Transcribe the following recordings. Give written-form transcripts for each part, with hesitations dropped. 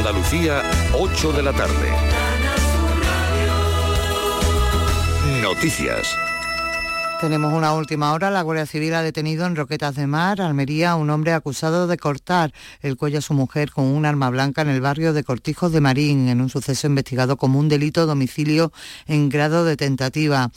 Andalucía, 8 de la tarde. Noticias. Tenemos una última hora. La Guardia Civil ha detenido en Roquetas de Mar, Almería, a un hombre acusado de cortar el cuello a su mujer con un arma blanca en el barrio de Cortijos de Marín, en un suceso investigado como un delito de homicidio en grado de tentativa.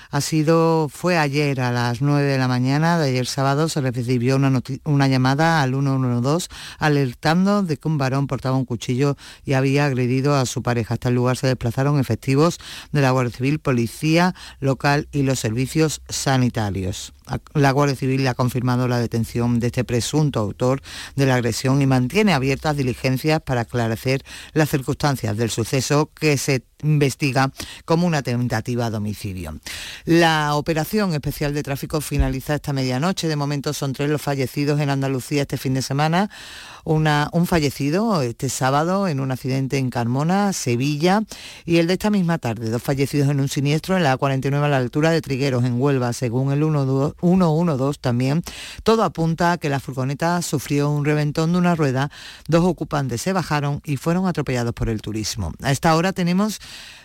Fue ayer a las 9 de la mañana de ayer sábado. Se recibió una llamada al 112 alertando de que un varón portaba un cuchillo y había agredido a su pareja. Hasta el lugar se desplazaron efectivos de la Guardia Civil, policía local y los servicios sanitarios. La Guardia Civil ha confirmado la detención de este presunto autor de la agresión y mantiene abiertas diligencias para esclarecer las circunstancias del suceso, que se investiga como una tentativa de homicidio. La operación especial de tráfico finaliza esta medianoche. De momento son 3 los fallecidos en Andalucía este fin de semana. Un fallecido este sábado en un accidente en Carmona, Sevilla, y el de esta misma tarde, 2 fallecidos en un siniestro en la A49 a la altura de Trigueros, en Huelva, según el 112 también. Todo apunta a que la furgoneta sufrió un reventón de una rueda, 2 ocupantes se bajaron y fueron atropellados por el turismo. A esta hora tenemos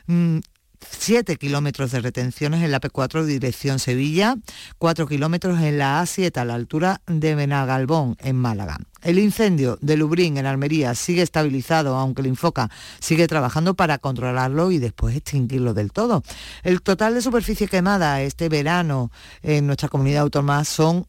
7 kilómetros de retenciones en la P4 dirección Sevilla, 4 kilómetros en la A7 a la altura de Benagalbón, en Málaga. El incendio de Lubrín, en Almería, sigue estabilizado, aunque el Infoca sigue trabajando para controlarlo y después extinguirlo del todo. El total de superficie quemada este verano en nuestra comunidad autónoma son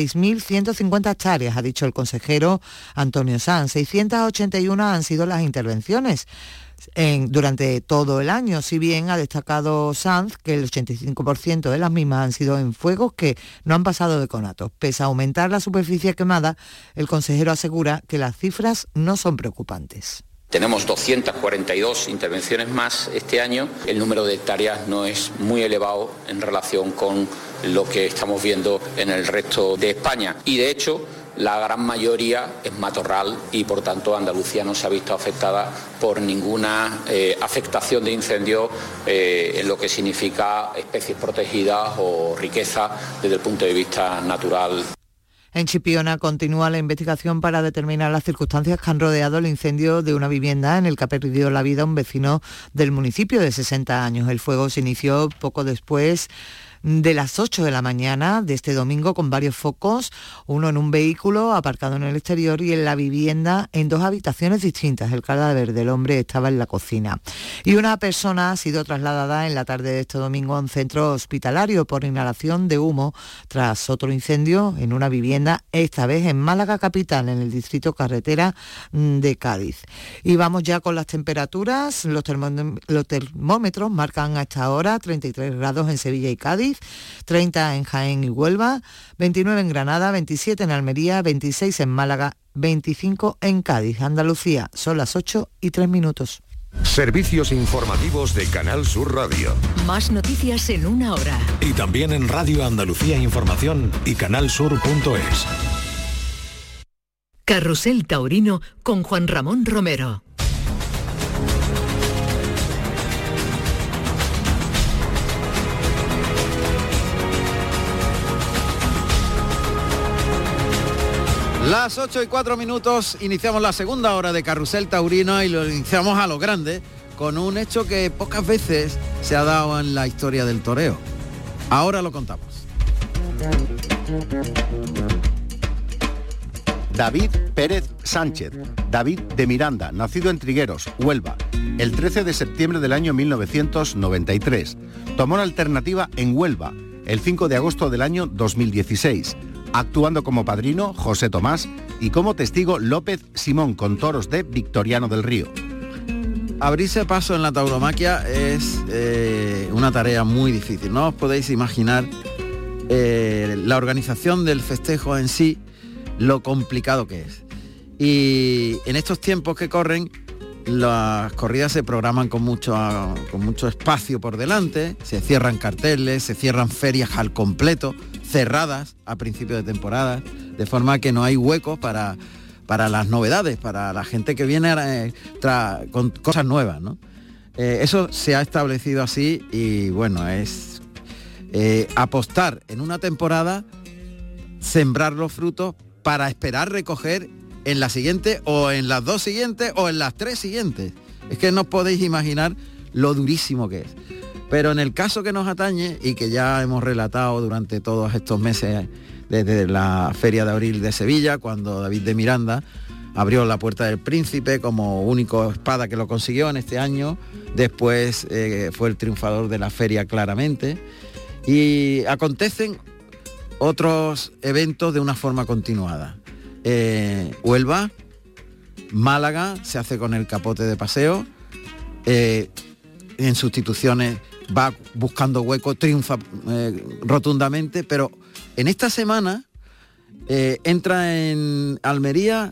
6.150 hectáreas, ha dicho el consejero Antonio Sanz. 681 han sido las intervenciones durante todo el año, si bien ha destacado Sanz que el 85% de las mismas han sido en fuegos que no han pasado de conatos. Pese a aumentar la superficie quemada, el consejero asegura que las cifras no son preocupantes. Tenemos 242 intervenciones más este año. El número de hectáreas no es muy elevado en relación con lo que estamos viendo en el resto de España. Y de hecho, la gran mayoría es matorral y por tanto Andalucía no se ha visto afectada por ninguna afectación de incendio en lo que significa especies protegidas o riqueza desde el punto de vista natural. En Chipiona continúa la investigación para determinar las circunstancias que han rodeado el incendio de una vivienda en el que ha perdido la vida un vecino del municipio de 60 años. El fuego se inició poco después de las 8 de la mañana de este domingo, con varios focos, uno en un vehículo aparcado en el exterior y en la vivienda en 2 habitaciones distintas. El cadáver del hombre estaba en la cocina. Y una persona ha sido trasladada en la tarde de este domingo a un centro hospitalario por inhalación de humo tras otro incendio en una vivienda, esta vez en Málaga capital, en el distrito Carretera de Cádiz. Y vamos ya con las temperaturas. Los termómetros marcan a esta hora 33 grados en Sevilla y Cádiz, 30 en Jaén y Huelva, 29 en Granada, 27 en Almería, 26 en Málaga, 25 en Cádiz. Andalucía, son las 8:03. Servicios informativos de Canal Sur Radio. Más noticias en una hora. Y también en Radio Andalucía Información y canalsur.es. Carrusel Taurino con Juan Ramón Romero. Las 8:04, iniciamos la segunda hora de Carrusel Taurino y lo iniciamos a lo grande con un hecho que pocas veces se ha dado en la historia del toreo. Ahora lo contamos. David Pérez Sánchez, David de Miranda, nacido en Trigueros, Huelva, el 13 de septiembre del año 1993. Tomó la alternativa en Huelva el 5 de agosto del año 2016. Actuando como padrino José Tomás y como testigo López Simón con toros de Victoriano del Río. Abrirse paso en la tauromaquia es una tarea muy difícil. No os podéis imaginar la organización del festejo en sí, lo complicado que es. Y en estos tiempos que corren, las corridas se programan con mucho espacio por delante, se cierran carteles, se cierran ferias al completo, cerradas a principio de temporada, de forma que no hay huecos para las novedades, para la gente que viene con cosas nuevas, ¿no? Eso se ha establecido así y bueno, es apostar en una temporada, sembrar los frutos para esperar recoger en la siguiente, o en las 2 siguientes, o en las 3 siguientes. Es que no os podéis imaginar lo durísimo que es. Pero en el caso que nos atañe, y que ya hemos relatado durante todos estos meses, desde la Feria de Abril de Sevilla, cuando David de Miranda abrió la Puerta del Príncipe como único espada que lo consiguió en este año, después fue el triunfador de la feria claramente, y acontecen otros eventos de una forma continuada. Huelva, Málaga se hace con el Capote de Paseo, en sustituciones va buscando hueco, triunfa rotundamente, pero en esta semana entra en Almería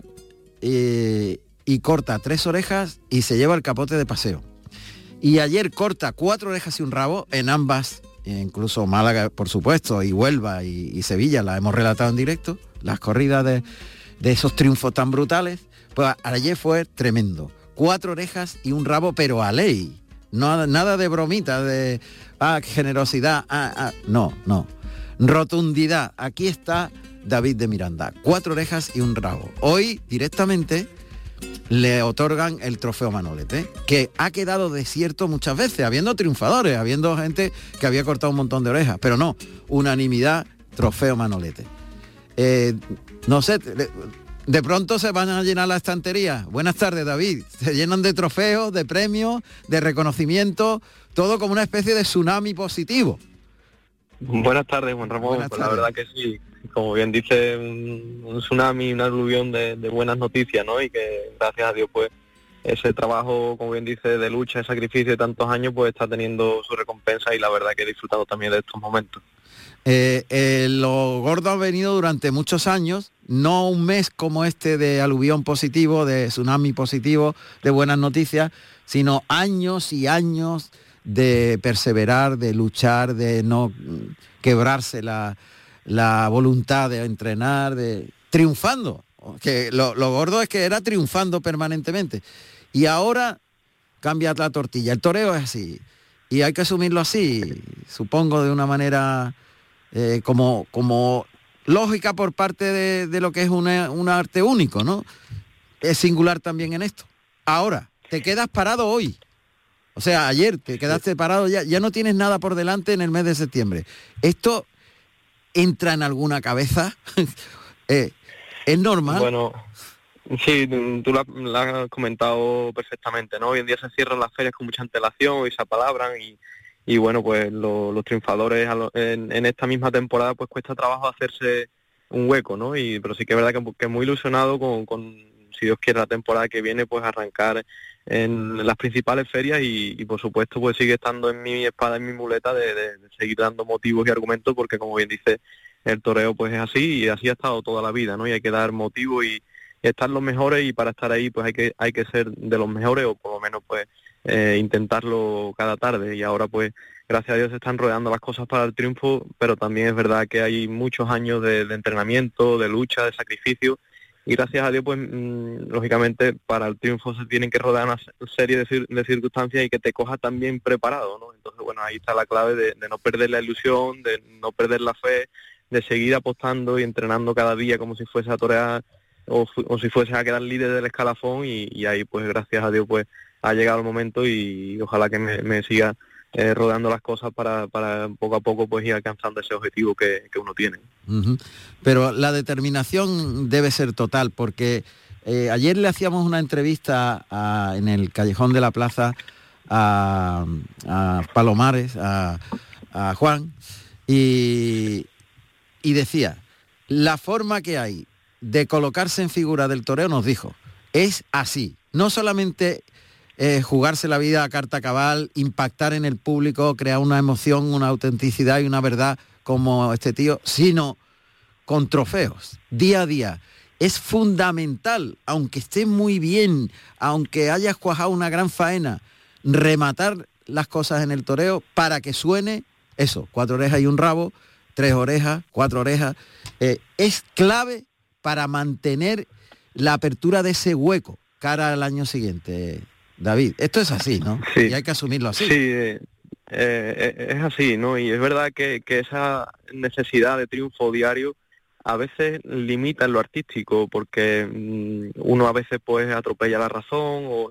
y corta 3 orejas y se lleva el Capote de Paseo. Y ayer corta 4 orejas y un rabo en ambas, incluso Málaga, por supuesto, y Huelva y Sevilla, las hemos relatado en directo, las corridas de esos triunfos tan brutales. Pues ayer fue tremendo. 4 orejas y un rabo, pero a ley. No, nada de bromita, de generosidad, no. Rotundidad. Aquí está David de Miranda. 4 orejas y un rabo. Hoy directamente le otorgan el trofeo Manolete, que ha quedado desierto muchas veces, habiendo triunfadores, habiendo gente que había cortado un montón de orejas, pero no, unanimidad, trofeo Manolete. No sé, de pronto se van a llenar la estantería. Buenas tardes, David. Se llenan de trofeos, de premios, de reconocimiento, todo como una especie de tsunami positivo. Buenas tardes, Juan Ramón. Buenas tardes. La verdad que sí, como bien dice, un tsunami, una aluvión de buenas noticias, ¿no? Y que gracias a Dios, pues, ese trabajo, como bien dice, de lucha, de sacrificio de tantos años, pues está teniendo su recompensa, y la verdad que he disfrutado también de estos momentos. Lo gordo ha venido durante muchos años, no un mes como este de aluvión positivo, de tsunami positivo, de buenas noticias, sino años y años de perseverar, de luchar, de no quebrarse la voluntad de entrenar, de triunfando, que lo gordo es que era triunfando permanentemente. Y ahora cambia la tortilla, el toreo es así, y hay que asumirlo así, supongo de una manera como lógica por parte de lo que es un arte único, ¿no? Es singular también en esto. Ahora, te quedas parado hoy. O sea, ayer te quedaste parado, ya no tienes nada por delante en el mes de septiembre. ¿Esto entra en alguna cabeza? ¿Es normal? Bueno, sí, tú lo has comentado perfectamente, ¿no? Hoy en día se cierran las ferias con mucha antelación y se apalabran, y bueno, pues los triunfadores en esta misma temporada, pues cuesta trabajo hacerse un hueco, ¿no? Pero sí que es verdad que muy ilusionado con, si Dios quiere, la temporada que viene, pues arrancar en las principales ferias, y por supuesto pues sigue estando en mi espada, en mi muleta de seguir dando motivos y argumentos, porque como bien dice, el toreo pues es así, y así ha estado toda la vida, ¿no? Y hay que dar motivos y estar los mejores, y para estar ahí pues hay que ser de los mejores, o por lo menos pues intentarlo cada tarde. Y ahora pues gracias a Dios se están rodeando las cosas para el triunfo, pero también es verdad que hay muchos años de entrenamiento, de lucha, de sacrificio, y gracias a Dios pues lógicamente para el triunfo se tienen que rodear una serie de circunstancias, y que te coja también preparado, ¿no? Entonces bueno, ahí está la clave de no perder la ilusión, de no perder la fe, de seguir apostando y entrenando cada día como si fuese a torear o si fuese a quedar líder del escalafón, y ahí pues gracias a Dios pues ha llegado el momento, y ojalá que me siga rodeando las cosas para poco a poco pues ir alcanzando ese objetivo que uno tiene. Uh-huh. Pero la determinación debe ser total, porque ayer le hacíamos una entrevista en el Callejón de la Plaza a Palomares, a Juan, y decía, la forma que hay de colocarse en figura del toreo, nos dijo, es así, no solamente jugarse la vida a carta cabal, impactar en el público, crear una emoción, una autenticidad y una verdad como este tío, sino con trofeos, día a día. Es fundamental, aunque esté muy bien, aunque hayas cuajado una gran faena, rematar las cosas en el toreo para que suene eso, 4 orejas y un rabo, 3 orejas, 4 orejas. Es clave para mantener la apertura de ese hueco cara al año siguiente. David, esto es así, ¿no? Sí. Y hay que asumirlo así. Sí, es así, ¿no? Y es verdad que esa necesidad de triunfo diario a veces limita en lo artístico, porque uno a veces pues atropella la razón o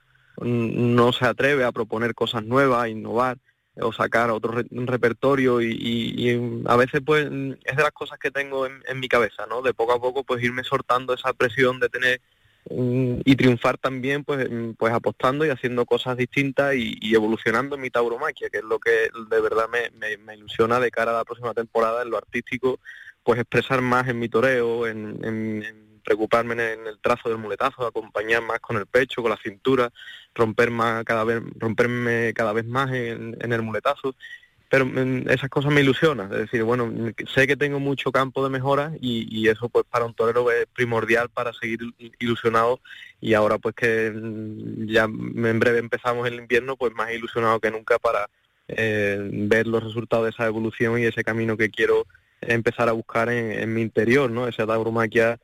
no se atreve a proponer cosas nuevas, a innovar o sacar otro repertorio y a veces pues es de las cosas que tengo en mi cabeza, ¿no? De poco a poco pues irme soltando esa presión de tener y triunfar también pues apostando y haciendo cosas distintas y evolucionando en mi tauromaquia, que es lo que de verdad me ilusiona de cara a la próxima temporada en lo artístico, pues expresar más en mi toreo, en preocuparme en el trazo del muletazo, acompañar más con el pecho, con la cintura, romperme cada vez más en el muletazo. Pero esas cosas me ilusionan, es decir, bueno, sé que tengo mucho campo de mejora y eso pues para un torero es primordial para seguir ilusionado, y ahora pues que ya en breve empezamos el invierno, pues más ilusionado que nunca para ver los resultados de esa evolución y ese camino que quiero empezar a buscar en mi interior, ¿no? Esa tauromaquia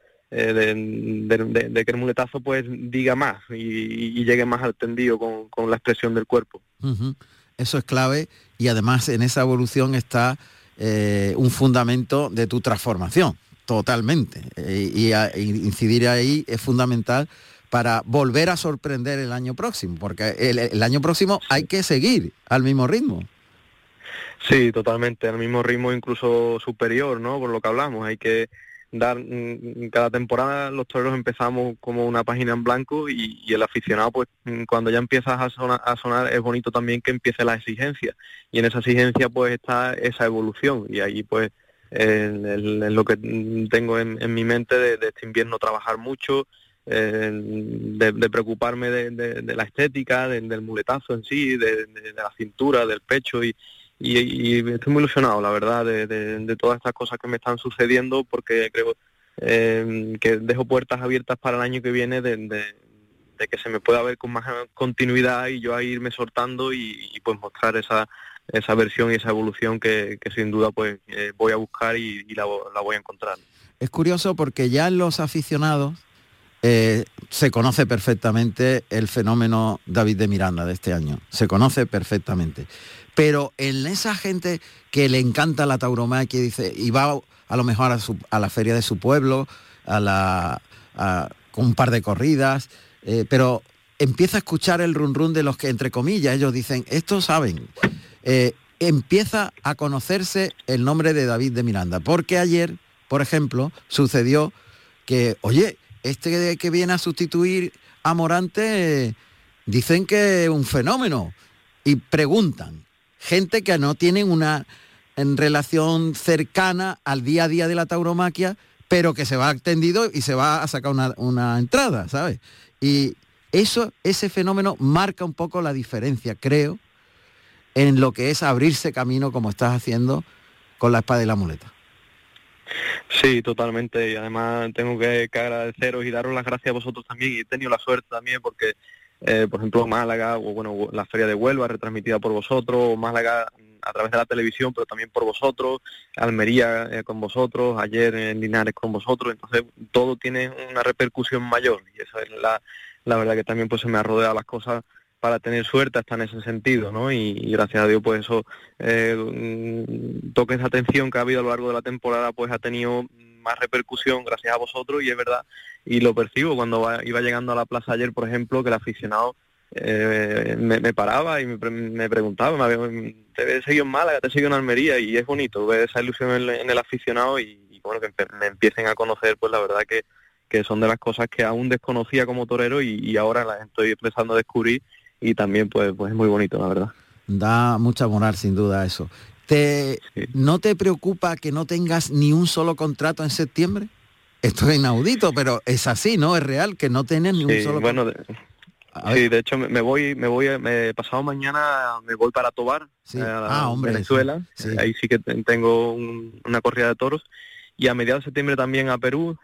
de que el muletazo pues diga más y llegue más al tendido con la expresión del cuerpo. Uh-huh. Eso es clave, y además en esa evolución está un fundamento de tu transformación, totalmente. Y incidir ahí es fundamental para volver a sorprender el año próximo, porque el año próximo hay que seguir al mismo ritmo. Sí, totalmente, al mismo ritmo, incluso superior, ¿no? Por lo que hablamos, hay que dar cada temporada. Los toreros empezamos como una página en blanco y el aficionado pues cuando ya empiezas a sonar es bonito también que empiece la exigencia, y en esa exigencia pues está esa evolución, y ahí pues en lo que tengo en mi mente de este invierno trabajar mucho, de preocuparme de la estética, del muletazo en sí, de la cintura, del pecho, y estoy muy ilusionado, la verdad, de todas estas cosas que me están sucediendo, porque creo que dejo puertas abiertas para el año que viene de que se me pueda ver con más continuidad y yo a irme soltando y pues mostrar esa versión y esa evolución que sin duda pues voy a buscar y la voy a encontrar. Es curioso porque ya en los aficionados se conoce perfectamente el fenómeno David de Miranda de este año, se conoce perfectamente. Pero en esa gente que le encanta la tauromaquia y va a lo mejor a la feria de su pueblo, con un par de corridas, pero empieza a escuchar el run run de los que, entre comillas, ellos dicen, estos saben, empieza a conocerse el nombre de David de Miranda. Porque ayer, por ejemplo, sucedió que, oye, este que viene a sustituir a Morante, dicen que es un fenómeno, y preguntan. Gente que no tienen una relación cercana al día a día de la tauromaquia, pero que se va extendido y se va a sacar una entrada, ¿sabes? Y ese fenómeno marca un poco la diferencia, creo, en lo que es abrirse camino como estás haciendo con la espada y la muleta. Sí, totalmente, y además tengo que agradeceros y daros las gracias a vosotros también, y he tenido la suerte también porque por ejemplo Málaga, o bueno, la feria de Huelva retransmitida por vosotros, Málaga a través de la televisión, pero también por vosotros, Almería con vosotros, ayer en Linares con vosotros, entonces todo tiene una repercusión mayor, y esa es la verdad que también pues se me ha rodeado las cosas para tener suerte hasta en ese sentido, ¿no? Y gracias a Dios pues eso, toques de atención que ha habido a lo largo de la temporada pues ha tenido más repercusión gracias a vosotros, y es verdad, y lo percibo cuando iba llegando a la plaza ayer, por ejemplo, que el aficionado me paraba y me preguntaba, ¿te he seguido en Málaga, te he seguido en Almería? Y es bonito ver esa ilusión en el aficionado y bueno, que me empiecen a conocer, pues la verdad que son de las cosas que aún desconocía como torero y ahora las estoy empezando a descubrir, y también pues es muy bonito, la verdad. Da mucha moral, sin duda, eso. ¿No te preocupa que no tengas ni un solo contrato en septiembre? Esto es inaudito, pero es así, ¿no? Es real que no tienes ni un solo contrato. Sí, de hecho me voy pasado mañana me voy para Tobar, sí. Venezuela. Sí. Ahí sí que tengo una corrida de toros, y a mediados de septiembre también a Perú.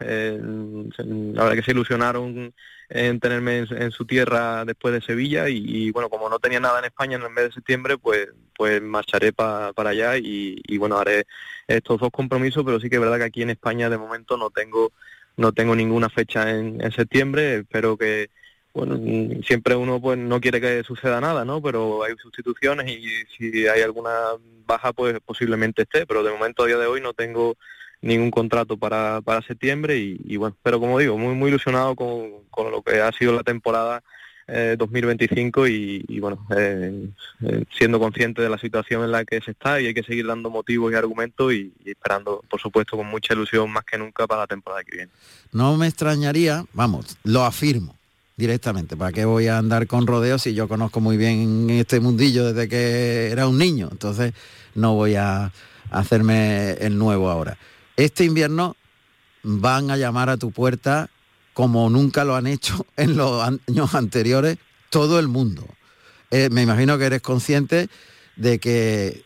La verdad que se ilusionaron en tenerme en su tierra después de Sevilla, y bueno, como no tenía nada en España en el mes de septiembre, pues marcharé para allá y bueno, haré estos dos compromisos, pero sí que es verdad que aquí en España de momento no tengo ninguna fecha en septiembre. Espero que, bueno, siempre uno pues no quiere que suceda nada, ¿no? Pero hay sustituciones y si hay alguna baja pues posiblemente esté, pero de momento a día de hoy no tengo ningún contrato para septiembre y bueno, pero como digo, muy ilusionado con lo que ha sido la temporada 2025 y bueno, siendo consciente de la situación en la que se está y hay que seguir dando motivos y argumentos y esperando, por supuesto, con mucha ilusión más que nunca para la temporada que viene. No me extrañaría, vamos, lo afirmo directamente, ¿para qué voy a andar con rodeos si yo conozco muy bien este mundillo desde que era un niño? Entonces no voy a hacerme el nuevo ahora. Este invierno van a llamar a tu puerta como nunca lo han hecho en los años anteriores todo el mundo. Me imagino que eres consciente de que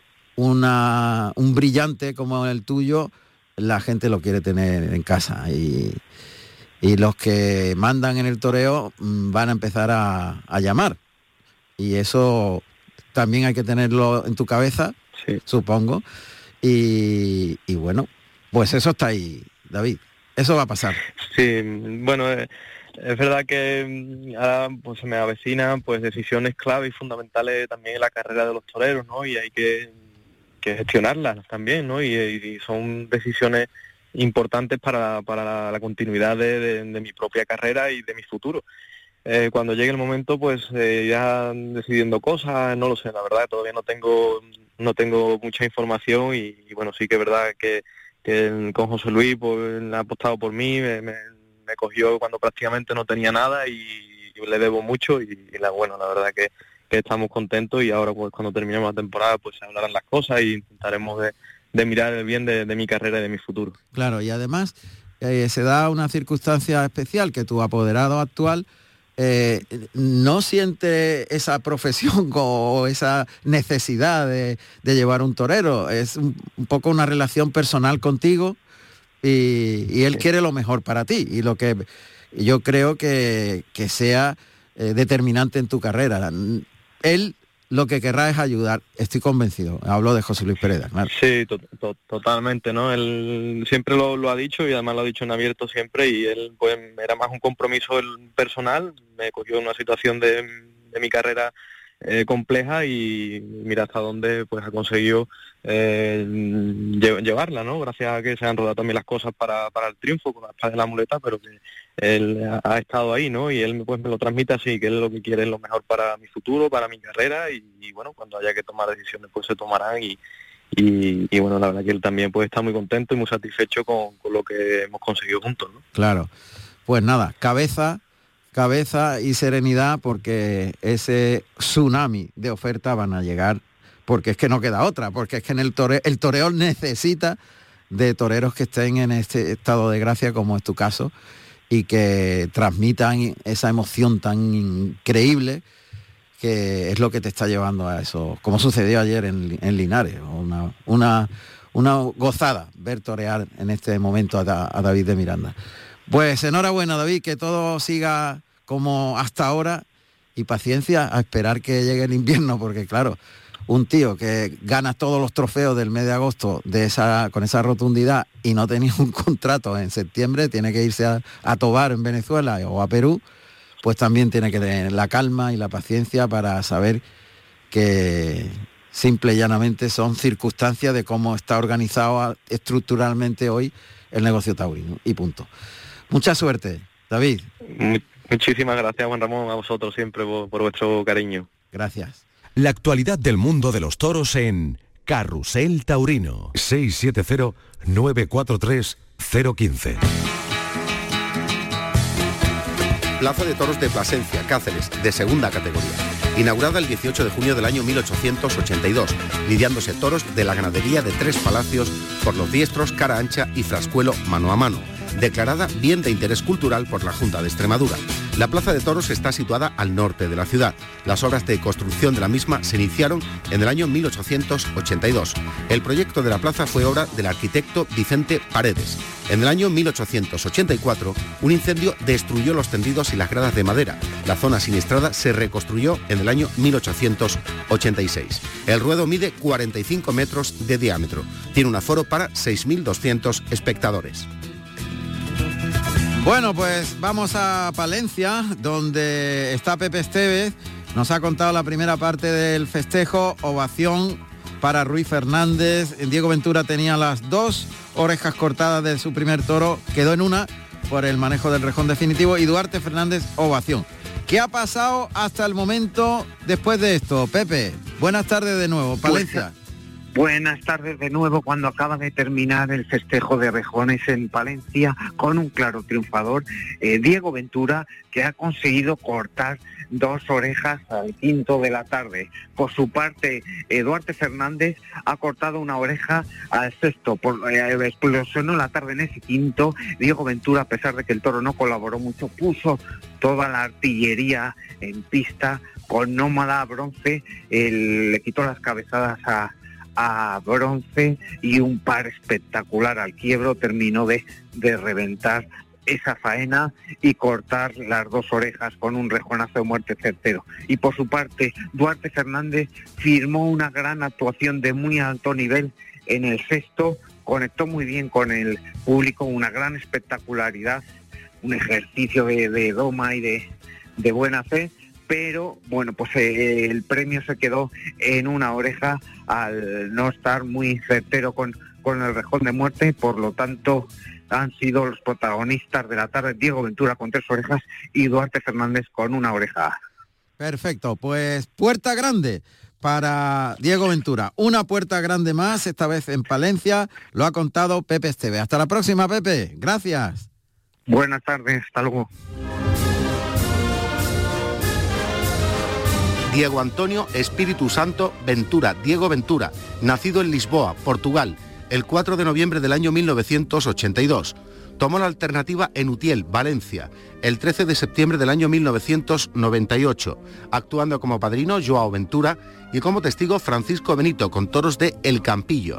un brillante como el tuyo, la gente lo quiere tener en casa y los que mandan en el toreo van a empezar a llamar. Y eso también hay que tenerlo en tu cabeza, sí, supongo. Y bueno, pues eso está ahí, David. Eso va a pasar. Sí, bueno, es verdad que ahora pues se me avecinan pues decisiones clave y fundamentales también en la carrera de los toreros, ¿no? Y hay que gestionarlas también, ¿no? Y son decisiones importantes para la continuidad de mi propia carrera y de mi futuro. Cuando llegue el momento, pues ya decidiendo cosas, no lo sé, la verdad, todavía no tengo mucha información y bueno, sí que es verdad que con José Luis pues, ha apostado por mí, me cogió cuando prácticamente no tenía nada y le debo mucho bueno, la verdad que estamos contentos y ahora pues cuando terminemos la temporada pues se hablarán las cosas y intentaremos de mirar el bien de mi carrera y de mi futuro. Claro, y además se da una circunstancia especial que tu apoderado actual no siente esa profesión o esa necesidad de llevar un torero, es un poco una relación personal contigo y él quiere lo mejor para ti y lo que yo creo que sea determinante en tu carrera. Él lo que querrá es ayudar, estoy convencido. Hablo de José Luis Pereda, claro. Sí, totalmente, ¿no? Él siempre lo ha dicho y además lo ha dicho en abierto siempre y él pues era más un compromiso personal, me cogió en una situación de mi carrera compleja y mira hasta dónde pues ha conseguido llevarla, ¿no? Gracias a que se han rodado también las cosas para el triunfo con la espada de la muleta, pero que él ha estado ahí, ¿no? Y él pues me lo transmite así, que él lo que quiere es lo mejor para mi futuro, para mi carrera y bueno, cuando haya que tomar decisiones pues se tomarán y bueno, la verdad que él también pues está muy contento y muy satisfecho con lo que hemos conseguido juntos, ¿no? Claro, pues nada, cabeza y serenidad porque ese tsunami de oferta van a llegar, porque es que no queda otra, porque es que en el toreo necesita de toreros que estén en este estado de gracia como es tu caso y que transmitan esa emoción tan increíble que es lo que te está llevando a eso, como sucedió ayer en Linares, una gozada ver torear en este momento a David de Miranda. Pues enhorabuena, David, que todo siga como hasta ahora y paciencia a esperar que llegue el invierno, porque claro, un tío que gana todos los trofeos del mes de agosto con esa rotundidad y no tenía un contrato en septiembre, tiene que irse a Tobar en Venezuela o a Perú, pues también tiene que tener la calma y la paciencia para saber que simple y llanamente son circunstancias de cómo está organizado estructuralmente hoy el negocio taurino y punto. Mucha suerte, David. Muchísimas gracias, Juan Ramón, a vosotros siempre por vuestro cariño. Gracias. La actualidad del mundo de los toros en Carrusel Taurino. 670-943-015. Plaza de Toros de Plasencia, Cáceres, de segunda categoría. Inaugurada el 18 de junio del año 1882, lidiándose toros de la ganadería de Tres Palacios por los diestros Cara Ancha y Frascuelo mano a mano. Declarada bien de interés cultural por la Junta de Extremadura. La Plaza de Toros está situada al norte de la ciudad. Las obras de construcción de la misma se iniciaron en el año 1882. El proyecto de la plaza fue obra del arquitecto Vicente Paredes. En el año 1884, un incendio destruyó los tendidos y las gradas de madera. La zona siniestrada se reconstruyó en el año 1886. El ruedo mide 45 metros de diámetro. Tiene un aforo para 6.200 espectadores. Bueno, pues vamos a Palencia, donde está Pepe Estevez. Nos ha contado la primera parte del festejo, ovación para Ruiz Fernández. Diego Ventura tenía las 2 orejas cortadas de su primer toro, quedó en una por el manejo del rejón definitivo, y Duarte Fernández, ovación. ¿Qué ha pasado hasta el momento después de esto, Pepe? Buenas tardes de nuevo, Palencia. Buenas tardes de nuevo, cuando acaba de terminar el festejo de rejones en Palencia con un claro triunfador, Diego Ventura, que ha conseguido cortar 2 orejas al quinto de la tarde. Por su parte, Duarte Fernández ha cortado una oreja al sexto. Explosionó la tarde en ese quinto. Diego Ventura, a pesar de que el toro no colaboró mucho, puso toda la artillería en pista con Nómada a Bronce. Le quitó las cabezadas a Bronce y un par espectacular al quiebro. Terminó de reventar esa faena y cortar las 2 orejas con un rejonazo de muerte certero. Y por su parte, Duarte Fernández firmó una gran actuación de muy alto nivel en el sexto, conectó muy bien con el público, una gran espectacularidad, un ejercicio de doma y de buena fe, pero bueno, pues el premio se quedó en una oreja al no estar muy certero con el rejón de muerte. Por lo tanto, han sido los protagonistas de la tarde Diego Ventura con 3 orejas y Duarte Fernández con una oreja. Perfecto, pues puerta grande para Diego Ventura. Una puerta grande más, esta vez en Palencia, lo ha contado Pepe Esteve. Hasta la próxima, Pepe. Gracias. Buenas tardes, hasta luego. Diego Antonio Espíritu Santo Ventura, Diego Ventura, nacido en Lisboa, Portugal, el 4 de noviembre del año 1982. Tomó la alternativa en Utiel, Valencia, el 13 de septiembre del año 1998, actuando como padrino Joao Ventura y como testigo Francisco Benito, con toros de El Campillo.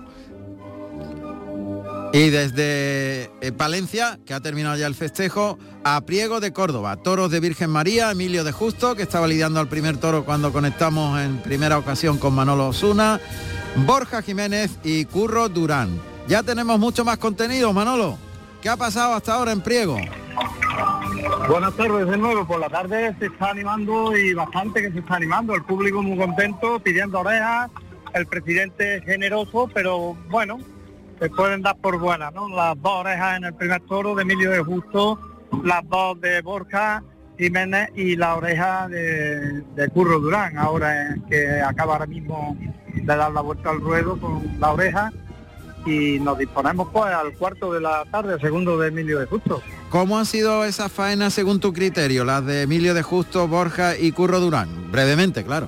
Y desde Palencia, que ha terminado ya el festejo, a Priego de Córdoba, toros de Virgen María, Emilio de Justo, que estaba lidiando al primer toro cuando conectamos en primera ocasión con Manolo Osuna, Borja Jiménez y Curro Durán. Ya tenemos mucho más contenido, Manolo. ¿Qué ha pasado hasta ahora en Priego? Buenas tardes de nuevo. Por la tarde se está animando, y bastante que se está animando. El público muy contento, pidiendo orejas. El presidente generoso, pero bueno, se pueden dar por buenas, ¿no? Las 2 orejas en el primer toro de Emilio de Justo, las 2 de Borja Jiménez y la oreja de Curro Durán, ahora que acaba ahora mismo de dar la vuelta al ruedo con la oreja, y nos disponemos pues al cuarto de la tarde, segundo de Emilio de Justo. ¿Cómo han sido esas faenas según tu criterio, las de Emilio de Justo, Borja y Curro Durán? Brevemente, claro.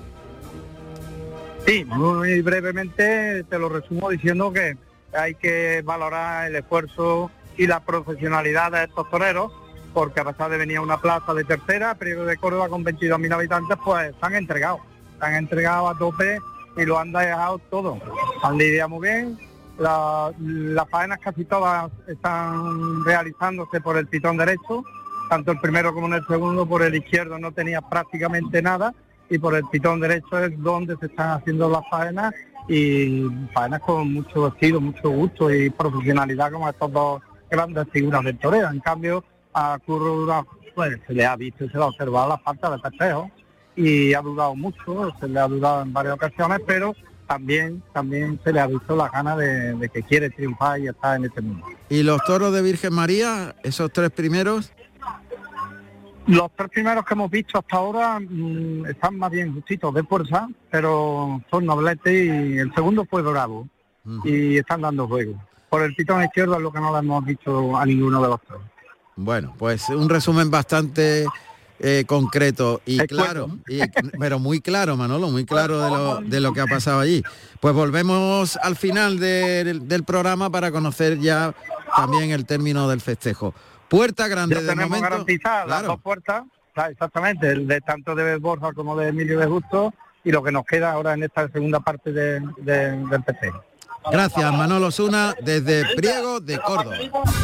Sí, muy brevemente te lo resumo diciendo que hay que valorar el esfuerzo y la profesionalidad de estos toreros, porque a pesar de venir a una plaza de tercera, Priego de Córdoba con 22.000 habitantes, pues se han entregado a tope y lo han dejado todo. Han lidiado muy bien, las faenas casi todas están realizándose por el pitón derecho, tanto el primero como en el segundo. Por el izquierdo no tenía prácticamente nada, y por el pitón derecho es donde se están haciendo las faenas, y faenas con mucho estilo, mucho gusto y profesionalidad, como estos 2 grandes figuras del toreo. En cambio, a Curro Durán, pues se le ha visto y se le ha observado la falta de festejo, y ha dudado mucho, se le ha dudado en varias ocasiones, pero también se le ha visto la gana de que quiere triunfar y estar en este mundo. ¿Y los toros de Virgen María, esos 3 primeros? Los 3 primeros que hemos visto hasta ahora están más bien justitos de fuerza, pero son nobletes, y el segundo fue bravo, y están dando juego. Por el pitón izquierdo es lo que no le hemos visto a ninguno de los 3. Bueno, pues un resumen bastante concreto y claro, pero muy claro, Manolo, muy claro de lo que ha pasado allí. Pues volvemos al final del programa para conocer ya también el término del festejo. Puerta grande ya de tenemos momento. Garantizadas las 2 puertas, exactamente, el de tanto de Borja como de Emilio de Justo, y lo que nos queda ahora en esta segunda parte del festejo. Gracias, Manolo Osuna, desde Priego de Córdoba.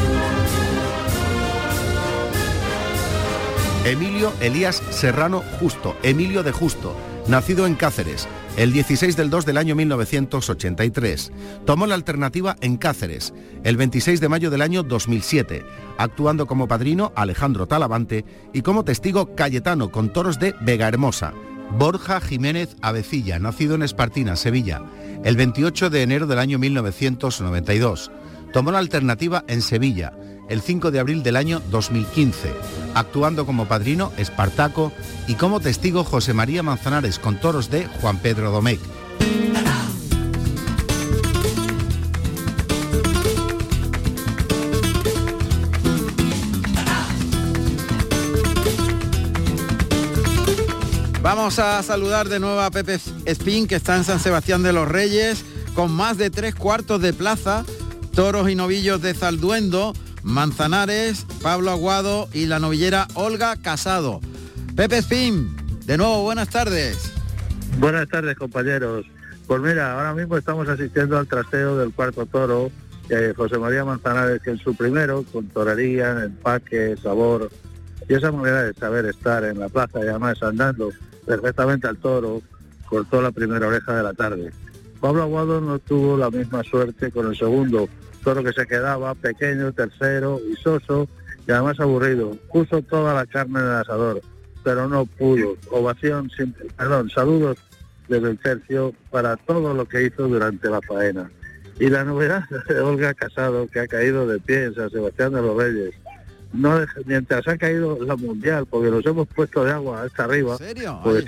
Emilio Elías Serrano Justo, Emilio de Justo, nacido en Cáceres, el 16 del 2 del año 1983. Tomó la alternativa en Cáceres, el 26 de mayo del año 2007, actuando como padrino Alejandro Talavante y como testigo Cayetano, con toros de Vegahermosa. Borja Jiménez Avecilla, nacido en Espartina, Sevilla, el 28 de enero del año 1992. Tomó la alternativa en Sevilla, el 5 de abril del año 2015, actuando como padrino Espartaco y como testigo José María Manzanares con toros de Juan Pedro Domecq. Vamos a saludar de nuevo a Pepe Espín, que está en San Sebastián de los Reyes, con más de 3/4 de plaza, toros y novillos de Zalduendo, Manzanares, Pablo Aguado y la novillera Olga Casado. Pepe Espín, de nuevo, buenas tardes. Buenas tardes, compañeros. Pues mira, ahora mismo estamos asistiendo al trasteo del cuarto toro, José María Manzanares, que es su primero, con torería, empaque, sabor, y esa manera de saber estar en la plaza y además andando perfectamente al toro, cortó la primera oreja de la tarde. Pablo Aguado no tuvo la misma suerte con el segundo toro, que se quedaba pequeño, tercero, y soso, y además aburrido. Puso toda la carne en el asador, pero no pudo. Saludos desde el tercio para todo lo que hizo durante la faena. Y la novedad de Olga Casado, que ha caído de pie en San Sebastián de los Reyes, mientras ha caído la mundial, porque nos hemos puesto de agua hasta arriba. ¿En serio? Pues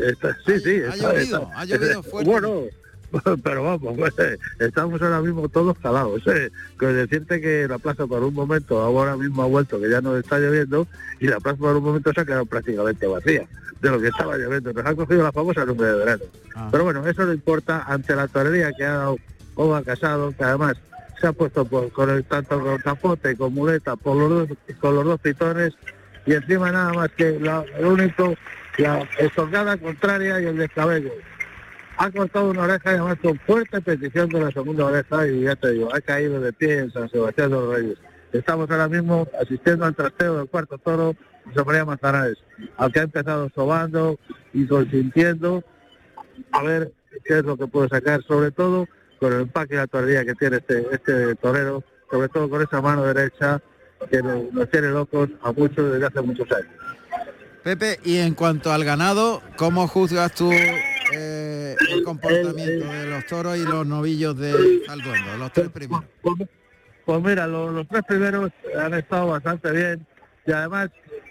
Ha llovido fuerte. Bueno, pero vamos, pues, estamos ahora mismo todos calados. Con decirte que la plaza por un momento, ahora mismo ha vuelto, que ya no está lloviendo, y la plaza por un momento se ha quedado prácticamente vacía de lo que estaba lloviendo. Nos ha cogido la famosa nube de verano. Pero bueno, eso no importa ante la torería que ha dado Olga Casado, que además se ha puesto tanto con capote, con muleta, con los dos pitones, y encima nada más que la estocada contraria y el descabello. Ha cortado una oreja y además con fuerte petición de la segunda oreja, y ya te digo, ha caído de pie en San Sebastián de los Reyes. Estamos ahora mismo asistiendo al trasteo del cuarto toro, José María Manzanares, al que ha empezado sobando y consintiendo a ver qué es lo que puede sacar, sobre todo con el empaque y la torería que tiene este torero, sobre todo con esa mano derecha que nos tiene locos a muchos desde hace muchos años. Pepe, y en cuanto al ganado, ¿cómo juzgas tú el comportamiento de los toros y los novillos de Zalduendo, los tres primeros? Pues mira, los tres primeros han estado bastante bien, y además,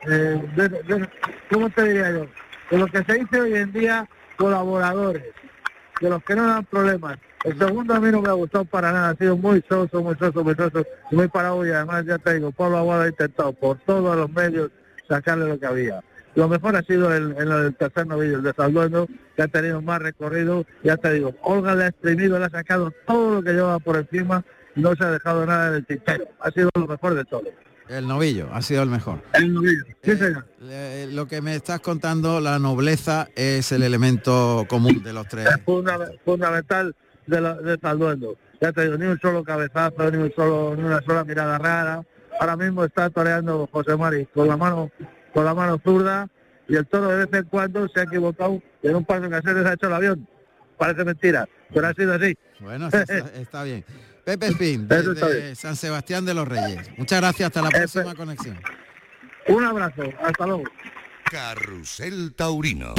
¿cómo te diría yo? De lo que se dice hoy en día, colaboradores, de los que no dan problemas. El segundo a mí no me ha gustado para nada, ha sido muy soso, muy parado, y además ya te digo, Pablo Aguado ha intentado por todos los medios sacarle lo que había. Lo mejor ha sido en el tercer novillo, el de Zalduendo, que ha tenido más recorrido, ya te digo, Olga le ha exprimido, le ha sacado todo lo que lleva por encima, y no se ha dejado nada en el tintero, ha sido lo mejor de todo. El novillo ha sido el mejor. El novillo, sí señor. Lo que me estás contando, la nobleza es el elemento común de los tres. Es fundamental de Zalduendo. Ya te digo, ni un solo cabezazo, ni una sola mirada rara. Ahora mismo está toreando José Mari con la mano zurda, y el toro de vez en cuando se ha equivocado y en un paso que hacer se ha hecho el avión. Parece mentira, pero ha sido así. Bueno, está bien. Pepe Espín, de San Sebastián de los Reyes. Muchas gracias, hasta la próxima conexión. Un abrazo, hasta luego. Carrusel Taurino.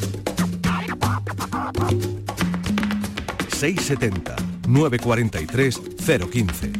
670 943 015.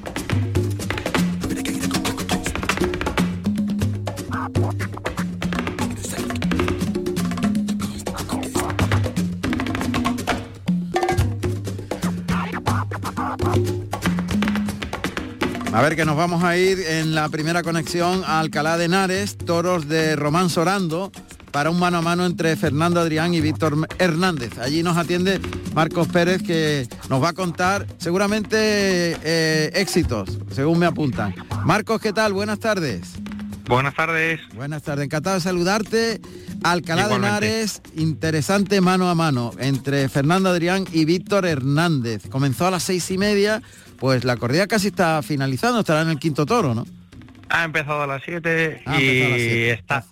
A ver, que nos vamos a ir en la primera conexión a Alcalá de Henares, toros de Román Sorando, para un mano a mano entre Fernando Adrián y Víctor Hernández. Allí nos atiende Marcos Pérez, que nos va a contar seguramente éxitos, según me apuntan. Marcos, ¿qué tal? Buenas tardes. Buenas tardes. Buenas tardes, encantado de saludarte. Alcalá de Henares, interesante mano a mano entre Fernando Adrián y Víctor Hernández. Comenzó a las 6:30, pues la corrida casi está finalizando, estará en el quinto toro, ¿no? Ha empezado a las 7 y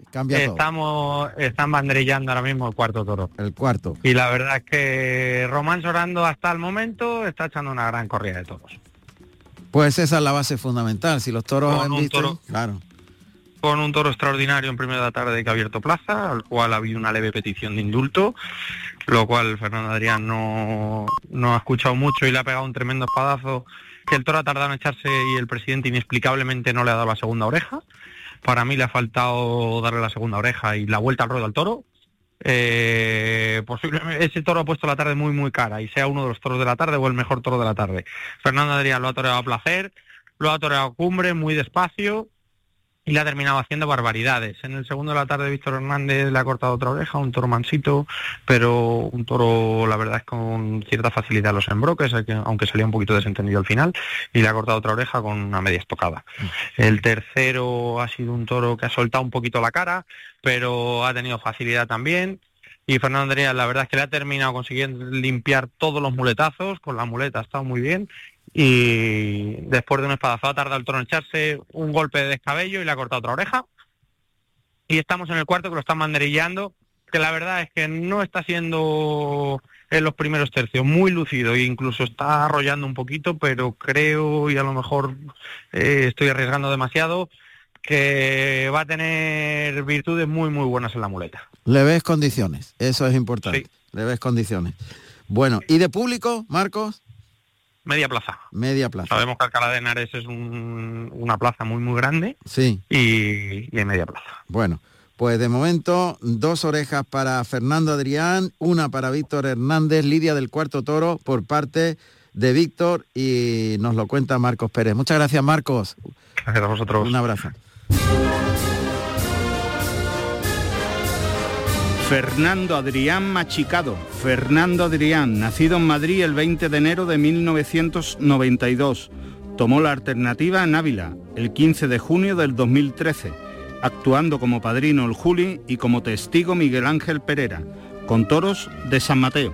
están banderillando ahora mismo el cuarto toro. El cuarto. Y la verdad es que Román Sorando hasta el momento está echando una gran corrida de toros. Pues esa es la base fundamental, si los toros han visto... Claro. Con un toro extraordinario en primera de la tarde que ha abierto plaza, al cual ha habido una leve petición de indulto, lo cual Fernando Adrián no ha escuchado mucho y le ha pegado un tremendo espadazo que el toro ha tardado en echarse y el presidente inexplicablemente no le ha dado la segunda oreja. Para mí le ha faltado darle la segunda oreja y la vuelta al ruedo al toro. Posiblemente ese toro ha puesto la tarde muy muy cara y sea uno de los toros de la tarde o el mejor toro de la tarde. Fernando Adrián lo ha toreado a placer, lo ha toreado a cumbre, muy despacio, y le ha terminado haciendo barbaridades. En el segundo de la tarde Víctor Hernández le ha cortado otra oreja, un toro mansito, pero un toro, la verdad es con cierta facilidad los embroques, aunque salía un poquito desentendido al final, y le ha cortado otra oreja con una media estocada. El tercero ha sido un toro que ha soltado un poquito la cara, pero ha tenido facilidad también. Y Fernando Adrián, la verdad es que le ha terminado consiguiendo limpiar todos los muletazos, con la muleta ha estado muy bien. Y después de un espadazo ha tardado el toro en echarse, un golpe de descabello y le ha cortado otra oreja. Y estamos en el cuarto, que lo están banderillando, que la verdad es que no está siendo en los primeros tercios muy lúcido e incluso está arrollando un poquito, pero creo, y a lo mejor estoy arriesgando demasiado, que va a tener virtudes muy muy buenas en la muleta. Le ves condiciones, eso es importante. Sí. Le ves condiciones. Bueno, ¿y de público, Marcos? Media plaza. Media plaza. Sabemos que Alcalá de Henares es una plaza muy muy grande. Sí. Y hay media plaza. Bueno, pues de momento 2 orejas para Fernando Adrián, 1 para Víctor Hernández, lidia del cuarto toro por parte de Víctor, y nos lo cuenta Marcos Pérez. Muchas gracias, Marcos. Gracias a vosotros. Un abrazo. Fernando Adrián Machicado. Fernando Adrián, nacido en Madrid el 20 de enero de 1992. Tomó la alternativa en Ávila el 15 de junio del 2013, actuando como padrino el Juli y como testigo Miguel Ángel Pereira, con toros de San Mateo.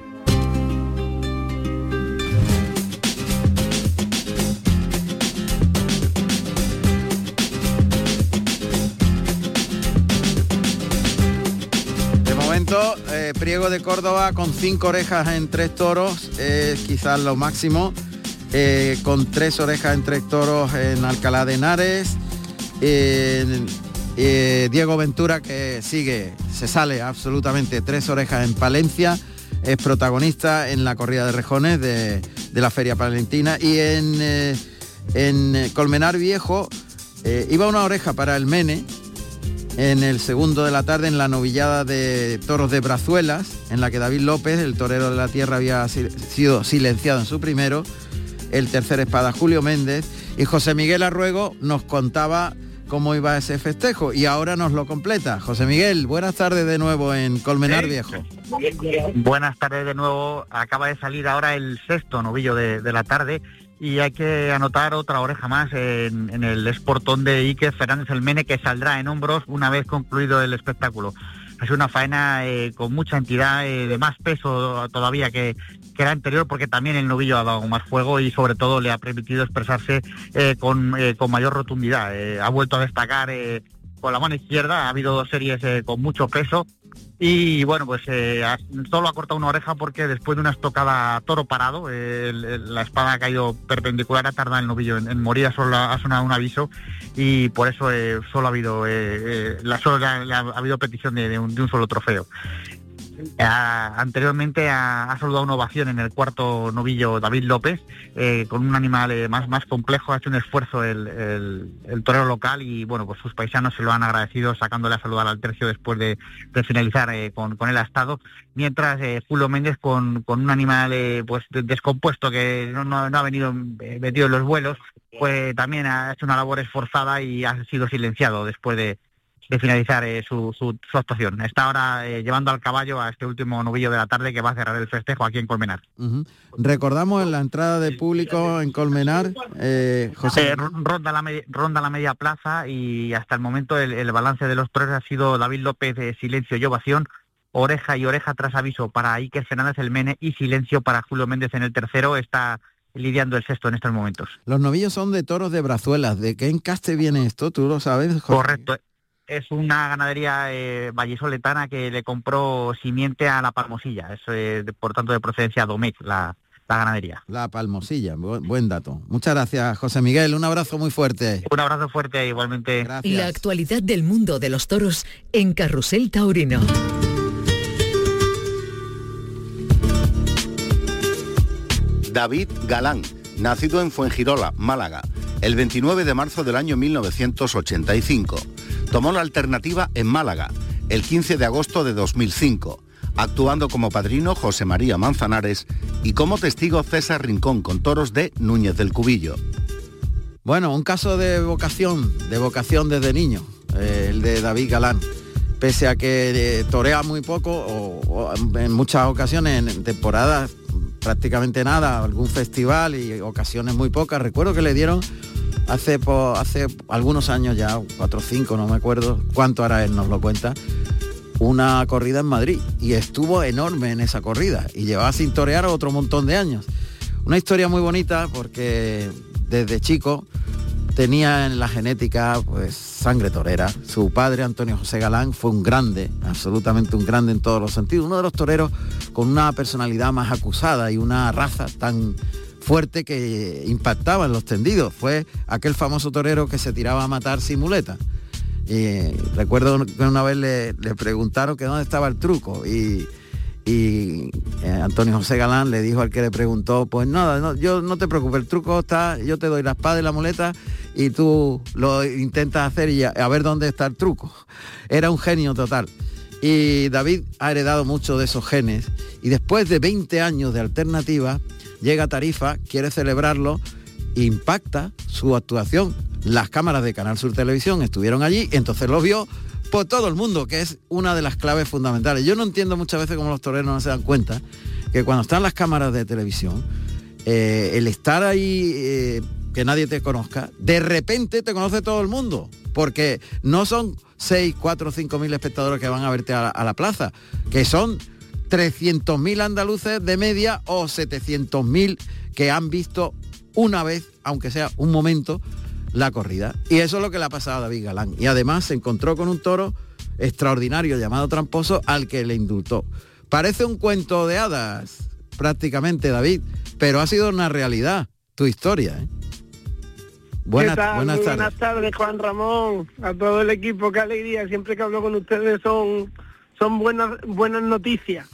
Priego de Córdoba con 5 orejas en 3 toros, es quizás lo máximo, con 3 orejas en 3 toros en Alcalá de Henares. Diego Ventura, que se sale absolutamente, 3 orejas en Palencia, es protagonista en la corrida de rejones de la Feria Palentina. Y en Colmenar Viejo iba una oreja para el Mene en el segundo de la tarde, en la novillada de toros de Brazuelas, en la que David López, el torero de la tierra, había sido silenciado en su primero. El tercer espada Julio Méndez, y José Miguel Arruego nos contaba cómo iba ese festejo y ahora nos lo completa. José Miguel, buenas tardes de nuevo en Colmenar Viejo. Buenas tardes de nuevo. Acaba de salir ahora el sexto novillo de la tarde y hay que anotar otra oreja más en el esportón de Iker Fernández el Mene, que saldrá en hombros una vez concluido el espectáculo. Es una faena con mucha entidad, de más peso todavía que la anterior, porque también el novillo ha dado más fuego y sobre todo le ha permitido expresarse con mayor rotundidad. Ha vuelto a destacar con la mano izquierda, ha habido 2 series con mucho peso. Y bueno, pues solo ha cortado una oreja porque después de una estocada toro parado, la espada ha caído perpendicular, ha tardado el novillo en morir, ha sonado un aviso y por eso solo ha habido ha habido petición de un solo trofeo. Anteriormente ha saludado una ovación en el cuarto novillo David López, con un animal más complejo. Ha hecho un esfuerzo el torero local y bueno, pues sus paisanos se lo han agradecido sacándole a saludar al tercio después de finalizar con el astado, mientras Julio Méndez con un animal pues descompuesto que no ha venido metido en los vuelos, pues también ha hecho una labor esforzada y ha sido silenciado después de finalizar su actuación. Está ahora llevando al caballo a este último novillo de la tarde que va a cerrar el festejo aquí en Colmenar. Recordamos en la entrada de público en Colmenar, José. Ronda la media plaza y hasta el momento el balance de los toreros ha sido David López, silencio y ovación, oreja y oreja tras aviso para Iker Fernández el Mene y silencio para Julio Méndez en el tercero. Está lidiando el sexto en estos momentos. Los novillos son de toros de Brazuelas. ¿De qué encaste viene esto? ¿Tú lo sabes, José? Correcto. Es una ganadería vallisoletana que le compró simiente a La Palmosilla. Es por tanto de procedencia Domecq, la ganadería. La Palmosilla, buen dato. Muchas gracias, José Miguel. Un abrazo muy fuerte. Un abrazo fuerte igualmente. Gracias. La actualidad del mundo de los toros en Carrusel Taurino. David Galán, nacido en Fuengirola, Málaga, el 29 de marzo del año 1985. Tomó la alternativa en Málaga, el 15 de agosto de 2005, actuando como padrino José María Manzanares y como testigo César Rincón con toros de Núñez del Cubillo. Bueno, un caso de vocación desde niño, el de David Galán. Pese a que torea muy poco, o en muchas ocasiones, en temporadas prácticamente nada, algún festival y ocasiones muy pocas. Recuerdo que le dieron hace algunos años ya, 4 o 5, no me acuerdo cuánto ahora él nos lo cuenta, una corrida en Madrid, y estuvo enorme en esa corrida y llevaba sin torear otro montón de años. Una historia muy bonita porque desde chico tenía en la genética pues sangre torera. Su padre, Antonio José Galán, fue un grande, absolutamente un grande en todos los sentidos, uno de los toreros con una personalidad más acusada y una raza tan fuerte que impactaba en los tendidos. Fue aquel famoso torero que se tiraba a matar sin muleta. Y recuerdo que una vez le preguntaron que dónde estaba el truco y Antonio José Galán le dijo al que le preguntó, pues nada, no te preocupes, el truco está, yo te doy la espada y la muleta y tú lo intentas hacer y a ver dónde está el truco. Era un genio total. Y David ha heredado mucho de esos genes y después de 20 años de alternativa llega a Tarifa, quiere celebrarlo, impacta su actuación. Las cámaras de Canal Sur Televisión estuvieron allí, entonces lo vio por todo el mundo, que es una de las claves fundamentales. Yo no entiendo muchas veces cómo los toreros no se dan cuenta que cuando están las cámaras de televisión, el estar ahí, que nadie te conozca, de repente te conoce todo el mundo, porque no son 6, 4, 5 mil espectadores que van a verte a la plaza, que son 300.000 andaluces de media o 700.000 que han visto una vez, aunque sea un momento, la corrida. Y eso es lo que le ha pasado a David Galán. Y además se encontró con un toro extraordinario llamado Tramposo al que le indultó. Parece un cuento de hadas, prácticamente, David, pero ha sido una realidad tu historia, ¿eh? Buenas tardes. Buenas tardes, Juan Ramón, a todo el equipo, qué alegría. Siempre que hablo con ustedes son buenas noticias,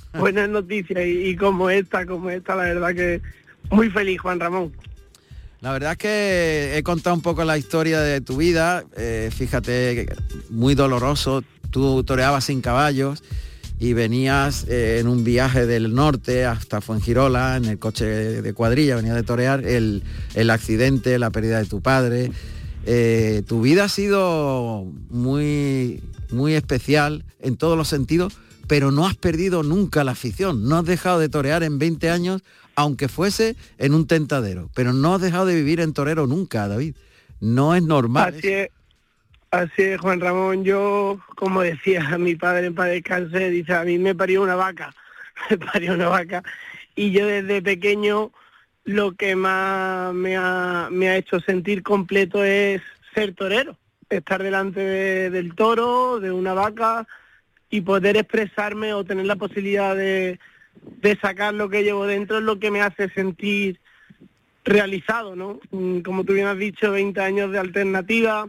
y como esta, la verdad que muy feliz, Juan Ramón. La verdad es que he contado un poco la historia de tu vida, fíjate, muy doloroso. Tú toreabas sin caballos y venías en un viaje del norte hasta Fuengirola, en el coche de cuadrilla, venías de torear, el accidente, la pérdida de tu padre. Tu vida ha sido muy, muy especial en todos los sentidos, pero no has perdido nunca la afición, no has dejado de torear en 20 años, aunque fuese en un tentadero, pero no has dejado de vivir en torero nunca, David. No es normal. Así es, Juan Ramón. Yo, como decía mi padre en paz descanse, dice, a mí me parió una vaca, y yo desde pequeño lo que más me ha hecho sentir completo es ser torero, estar delante del toro, de una vaca, y poder expresarme o tener la posibilidad de sacar lo que llevo dentro es lo que me hace sentir realizado, ¿no? Como tú bien has dicho, 20 años de alternativa,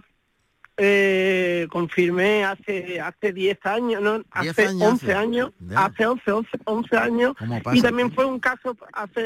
confirmé hace 10 años, ¿no? Hace 11 años, hace 11 años, y también fue un caso,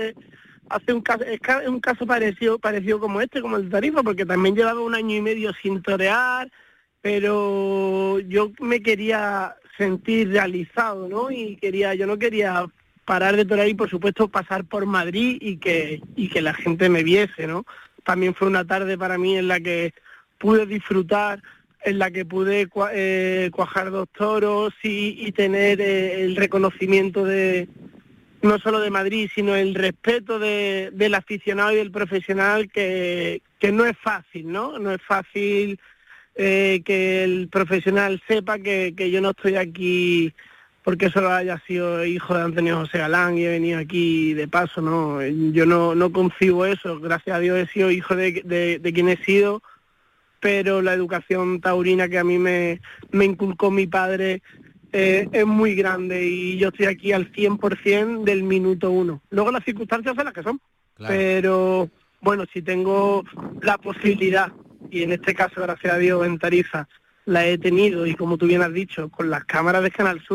un caso parecido como este, como el de Tarifa, porque también llevaba 1 año y medio sin torear, pero yo me quería sentir realizado, ¿no? Yo no quería parar de torear y por supuesto pasar por Madrid y que la gente me viese, ¿no? También fue una tarde para mí en la que pude disfrutar, en la que pude cuajar 2 toros y tener el reconocimiento de no solo de Madrid, sino el respeto del aficionado y del profesional, que no es fácil, ¿no? No es fácil que el profesional sepa que yo no estoy aquí porque solo haya sido hijo de Antonio José Galán y he venido aquí de paso, ¿no? Yo no concibo eso. Gracias a Dios he sido hijo de quien he sido, pero la educación taurina que a mí me inculcó mi padre es muy grande y yo estoy aquí al 100% del minuto 1. Luego las circunstancias son las que son, claro. Pero bueno, si tengo la posibilidad, y en este caso, gracias a Dios, en Tarifa la he tenido, y como tú bien has dicho, con las cámaras de Canal Sur,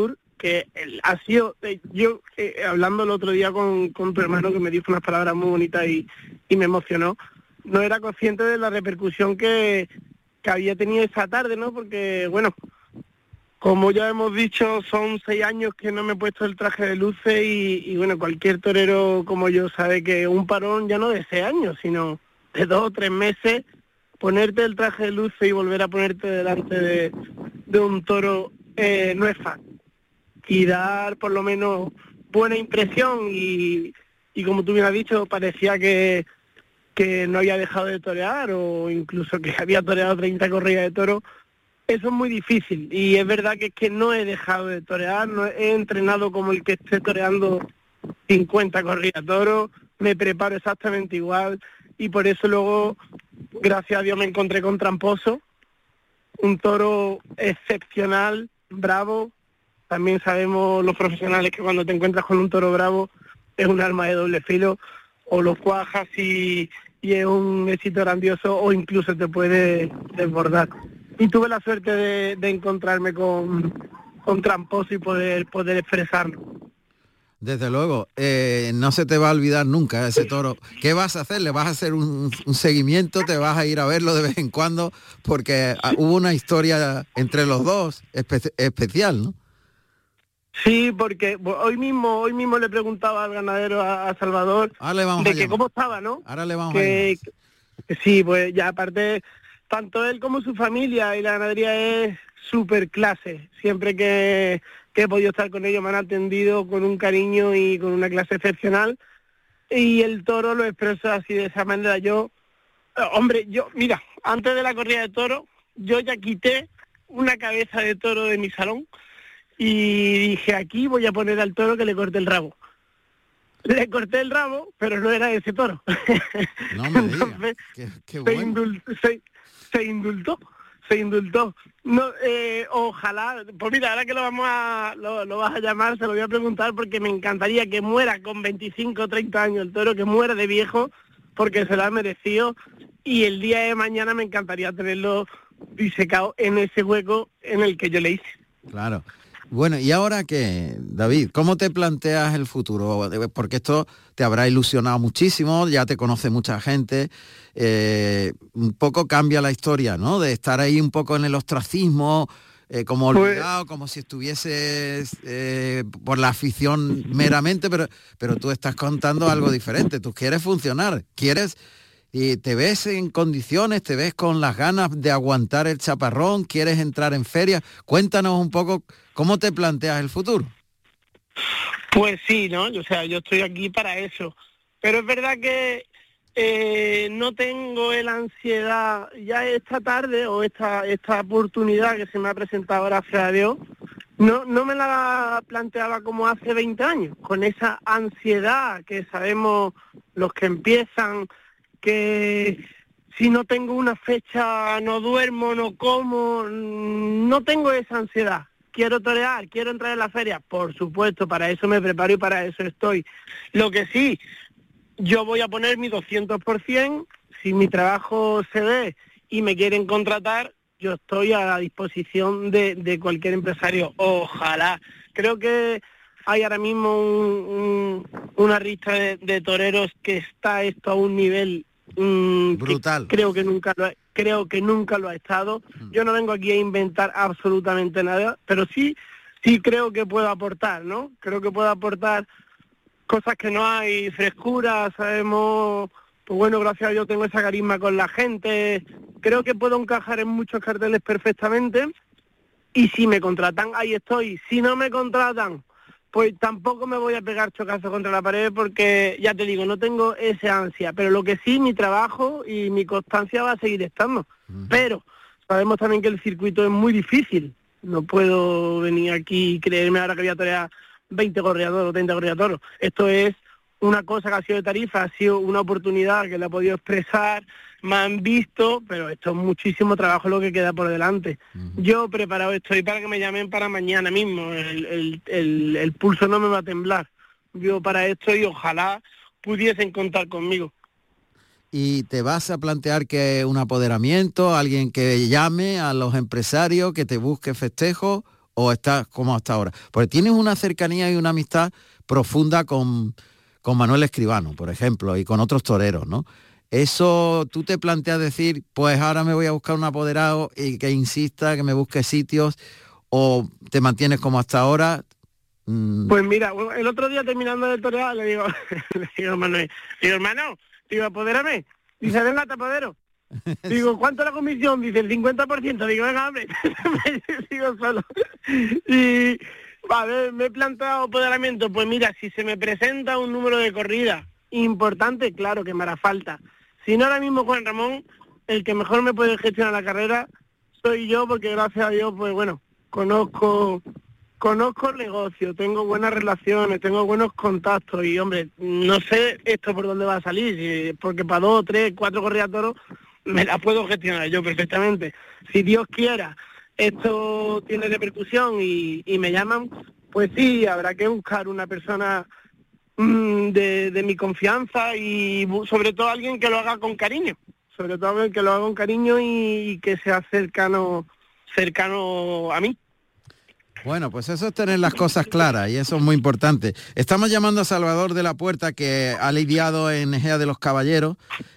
porque ha sido, yo hablando el otro día con tu hermano, que me dijo unas palabras muy bonitas y me emocionó, no era consciente de la repercusión que había tenido esa tarde, ¿no? Porque, bueno, como ya hemos dicho, son 6 años que no me he puesto el traje de luces y bueno, cualquier torero como yo sabe que un parón ya no de 6 años, sino de 2 o 3 meses, ponerte el traje de luces y volver a ponerte delante de un toro no es fácil. Y dar por lo menos buena impresión y como tú bien has dicho, parecía que no había dejado de torear o incluso que había toreado 30 corridas de toro. Eso es muy difícil y es verdad que es que no he dejado de torear, no he entrenado como el que esté toreando 50 corridas de toro, me preparo exactamente igual y por eso luego, gracias a Dios, me encontré con Tramposo, un toro excepcional, bravo. También sabemos los profesionales que cuando te encuentras con un toro bravo es un arma de doble filo, o lo cuajas y es un éxito grandioso o incluso te puede desbordar. Y tuve la suerte de encontrarme con Tramposo y poder expresarlo. Desde luego, no se te va a olvidar nunca ese toro. ¿Qué vas a hacer? ¿Le vas a hacer un seguimiento? ¿Te vas a ir a verlo de vez en cuando? Porque hubo una historia entre los dos especial, ¿no? Sí, porque hoy mismo le preguntaba al ganadero a Salvador de que cómo estaba, ¿no? Ahora le vamos a llamar. Sí, pues ya aparte, tanto él como su familia y la ganadería es súper clase. Siempre que he podido estar con ellos me han atendido con un cariño y con una clase excepcional. Y el toro lo expreso así de esa manera. Mira, antes de la corrida de toro, yo ya quité una cabeza de toro de mi salón y dije, aquí voy a poner al toro que le corte el rabo. Le corté el rabo, pero no era ese toro. No me digas. Entonces, qué bueno. se indultó. No, ojalá, pues mira, ahora que lo vas a llamar, se lo voy a preguntar porque me encantaría que muera con 25 o 30 años el toro, que muera de viejo, porque se lo ha merecido, y el día de mañana me encantaría tenerlo disecado en ese hueco en el que yo le hice. Claro. Bueno, ¿y ahora qué, David? ¿Cómo te planteas el futuro? Porque esto te habrá ilusionado muchísimo, ya te conoce mucha gente, un poco cambia la historia, ¿no? De estar ahí un poco en el ostracismo, como olvidado, como si estuvieses por la afición meramente, pero tú estás contando algo diferente, tú quieres funcionar, y te ves en condiciones, te ves con las ganas de aguantar el chaparrón, quieres entrar en ferias. Cuéntanos un poco cómo te planteas el futuro. Pues sí, ¿no? O sea, yo estoy aquí para eso. Pero es verdad que no tengo la ansiedad ya esta tarde o esta oportunidad que se me ha presentado, gracias a Dios, no me la planteaba como hace 20 años, con esa ansiedad que sabemos los que empiezan, que si no tengo una fecha no duermo, no como, no tengo esa ansiedad. Quiero torear, quiero entrar en la feria, por supuesto, para eso me preparo y para eso estoy. Lo que sí, yo voy a poner mi 200%, si mi trabajo se ve y me quieren contratar, yo estoy a la disposición de cualquier empresario, ojalá. Creo que hay ahora mismo una ristra de toreros que está esto a un nivel brutal. Creo que nunca lo ha estado. Yo no vengo aquí a inventar absolutamente nada, pero sí creo que puedo aportar, ¿no? Creo que puedo aportar cosas que no hay, frescura, sabemos, pues bueno, gracias a Dios tengo esa carisma con la gente, creo que puedo encajar en muchos carteles perfectamente, y si me contratan, ahí estoy. Si no me contratan, pues tampoco me voy a pegar chocazos contra la pared porque, ya te digo, no tengo esa ansia. Pero lo que sí, mi trabajo y mi constancia va a seguir estando. Pero sabemos también que el circuito es muy difícil. No puedo venir aquí y creerme ahora que voy a torear 20 corredores o 30 corredores. Esto es una cosa que ha sido de Tarifa, ha sido una oportunidad que la he podido expresar, me han visto, pero esto es muchísimo trabajo lo que queda por delante. Yo preparado estoy para que me llamen para mañana mismo, el pulso no me va a temblar. Yo para esto y ojalá pudiesen contar conmigo. ¿Y te vas a plantear que un apoderamiento, alguien que llame a los empresarios, que te busque festejo, o estás como hasta ahora? Porque tienes una cercanía y una amistad profunda con Manuel Escribano, por ejemplo, y con otros toreros, ¿no? Eso, ¿tú te planteas decir, pues ahora me voy a buscar un apoderado y que insista, que me busque sitios, o te mantienes como hasta ahora? Pues mira, el otro día terminando de torear le digo a Manuel, hermano, apodérame. Dice, venga, te apodero. Digo, ¿cuánto es la comisión? Dice, el 50%. Digo, venga, hombre, sigo solo. Y, vale, me he planteado apoderamiento. Pues mira, si se me presenta un número de corrida importante, claro que me hará falta. Si no, ahora mismo, Juan Ramón, el que mejor me puede gestionar la carrera soy yo, porque gracias a Dios, pues bueno, conozco el negocio, tengo buenas relaciones, tengo buenos contactos y, hombre, no sé esto por dónde va a salir, porque para 2, 3, 4 corridas de toros me la puedo gestionar yo perfectamente. Si Dios quiera, esto tiene repercusión y me llaman, pues sí, habrá que buscar una persona de mi confianza y sobre todo alguien que lo haga con cariño, y que sea cercano a mí. Bueno, pues eso es tener las cosas claras y eso es muy importante. Estamos llamando a Salvador de la Puerta, que ha lidiado en Ejea de los Caballeros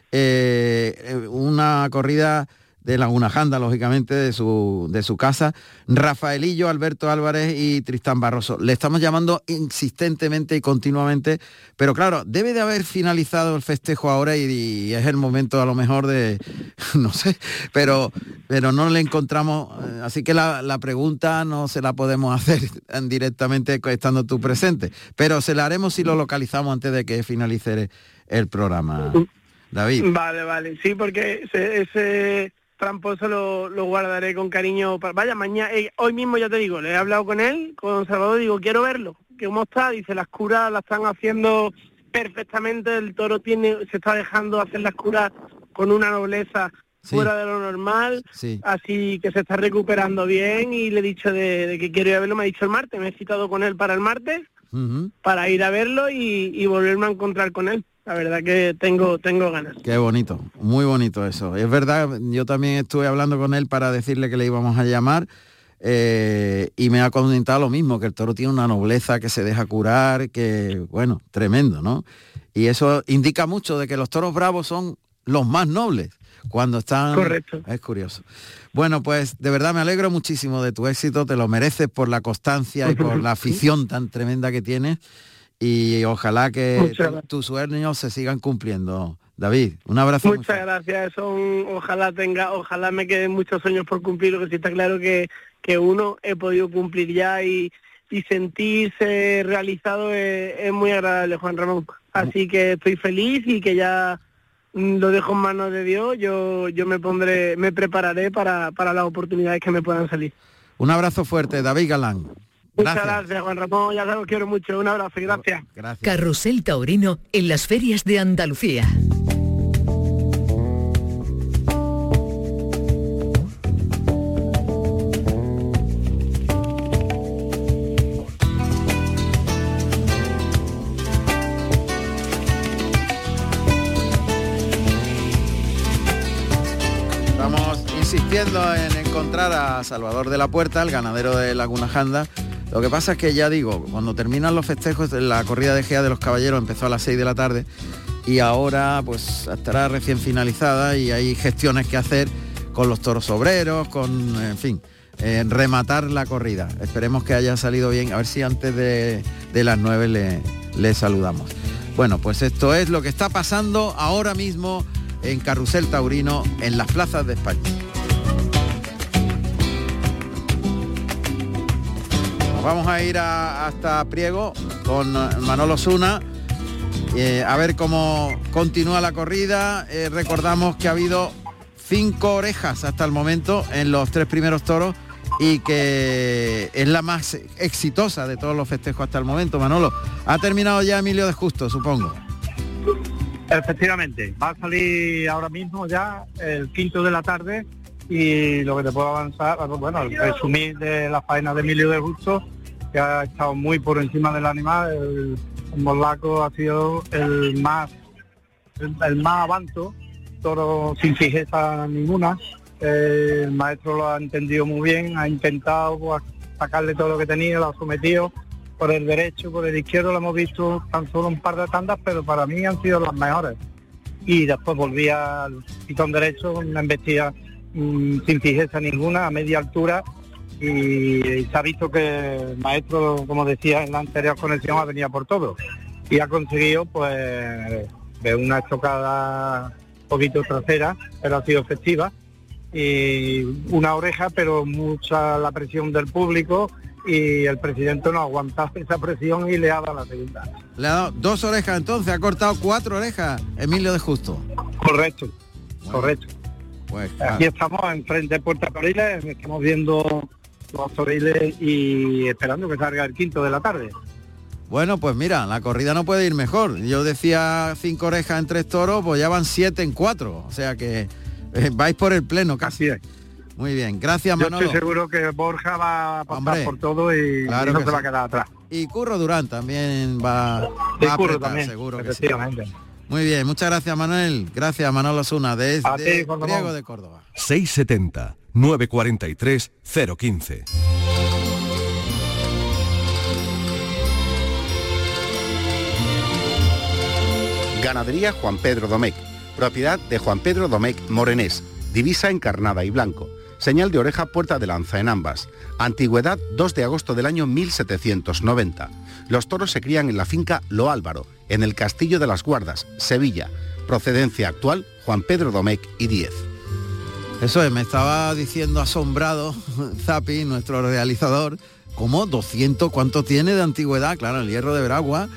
una corrida de Laguna Janda, lógicamente, de su casa, Rafaelillo, Alberto Álvarez y Tristán Barroso. Le estamos llamando insistentemente y continuamente, pero claro, debe de haber finalizado el festejo ahora y es el momento a lo mejor de, no sé, pero no le encontramos, así que la pregunta no se la podemos hacer directamente estando tú presente, pero se la haremos si lo localizamos antes de que finalice el programa, David. Vale, sí, porque ese tramposo lo guardaré con cariño. Vaya, mañana, hoy mismo ya te digo, le he hablado con él, con Salvador, digo, quiero verlo, ¿cómo está? Dice, las curas las están haciendo perfectamente, el toro se está dejando hacer las curas con una nobleza fuera de lo normal, así que se está recuperando bien, y le he dicho de que quiero ir a verlo, me ha dicho el martes, me he citado con él para el martes, para ir a verlo y volverme a encontrar con él. La verdad que tengo ganas. Qué bonito, muy bonito eso. Es verdad, yo también estuve hablando con él para decirle que le íbamos a llamar y me ha comentado lo mismo, que el toro tiene una nobleza, que se deja curar, que, bueno, tremendo, ¿no? Y eso indica mucho de que los toros bravos son los más nobles cuando están... Correcto. Es curioso. Bueno, pues de verdad me alegro muchísimo de tu éxito, te lo mereces por la constancia y por la afición tan tremenda que tienes. Y ojalá que tus sueños se sigan cumpliendo. David, un abrazo. Muchas gracias, ojalá me queden muchos sueños por cumplir, lo que sí está claro que uno he podido cumplir ya y sentirse realizado es muy agradable, Juan Ramón. Así que estoy feliz y que ya lo dejo en manos de Dios, yo me prepararé para las oportunidades que me puedan salir. Un abrazo fuerte, David Galán. Muchas gracias, Juan Ramón, ya los quiero mucho, un abrazo y gracias. Carrusel Taurino en las ferias de Andalucía. Estamos insistiendo en encontrar a Salvador de la Puerta, el ganadero de Laguna Janda. Lo que pasa es que ya digo, cuando terminan los festejos, la corrida de Ejea de los Caballeros empezó a las 6 de la tarde y ahora pues estará recién finalizada y hay gestiones que hacer con los toros obreros, en fin, rematar la corrida. Esperemos que haya salido bien, a ver si antes de las 9 le saludamos. Bueno, pues esto es lo que está pasando ahora mismo en Carrusel Taurino en las plazas de España. Vamos a ir hasta Priego con Manolo Osuna, a ver cómo continúa la corrida. Recordamos que ha habido 5 orejas hasta el momento en los 3 primeros toros y que es la más exitosa de todos los festejos hasta el momento. Manolo, ha terminado ya Emilio de Justo, supongo. Efectivamente, va a salir ahora mismo ya el 5 de la tarde y lo que te puedo avanzar, bueno, el resumir de la faena de Emilio de Justo, que ha estado muy por encima del animal. El morlaco ha sido el más avanto, toro sin fijeza ninguna. El maestro lo ha entendido muy bien, ha intentado pues, sacarle todo lo que tenía, lo ha sometido por el derecho, por el izquierdo, lo hemos visto tan solo un par de tandas, pero para mí han sido las mejores. Y después volví al pitón derecho, una embestida sin fijeza ninguna, a media altura, y se ha visto que el maestro, como decía en la anterior conexión, ha venido por todo. Y ha conseguido, pues, de una estocada un poquito trasera, pero ha sido efectiva, y una oreja, pero mucha la presión del público, y el presidente no ha aguantado esa presión y le ha dado la segunda. Le ha dado 2 orejas entonces, ha cortado 4 orejas, Emilio de Justo. Correcto, bueno, correcto. Pues, aquí estamos enfrente de Puerta Toriles, estamos viendo los toriles y esperando que salga el quinto de la tarde. Bueno, pues mira, la corrida no puede ir mejor. Yo decía 5 orejas en 3 toros, pues ya van 7 en 4. O sea que vais por el pleno casi. Así es. Muy bien, gracias Manolo. Yo estoy seguro que Borja va a pasar por todo y, claro, y no se sí va a quedar atrás. Y Curro Durán también va a Curro apretar, también, seguro que sí. efectivamente. Muy bien, muchas gracias Manuel. Gracias Manolo Osuna, desde Priego de Córdoba. 670 943 015. Ganadería Juan Pedro Domecq, propiedad de Juan Pedro Domecq Morenés, divisa encarnada y blanco, señal de oreja puerta de lanza en ambas, antigüedad 2 de agosto del año 1790. Los toros se crían en la finca Lo Álvaro, en el Castillo de las Guardas, Sevilla, procedencia actual Juan Pedro Domecq y Díez. Eso es, me estaba diciendo asombrado Zapi, nuestro realizador, ¿cómo 200? ¿Cuánto tiene de antigüedad? Claro, el hierro de Veragua,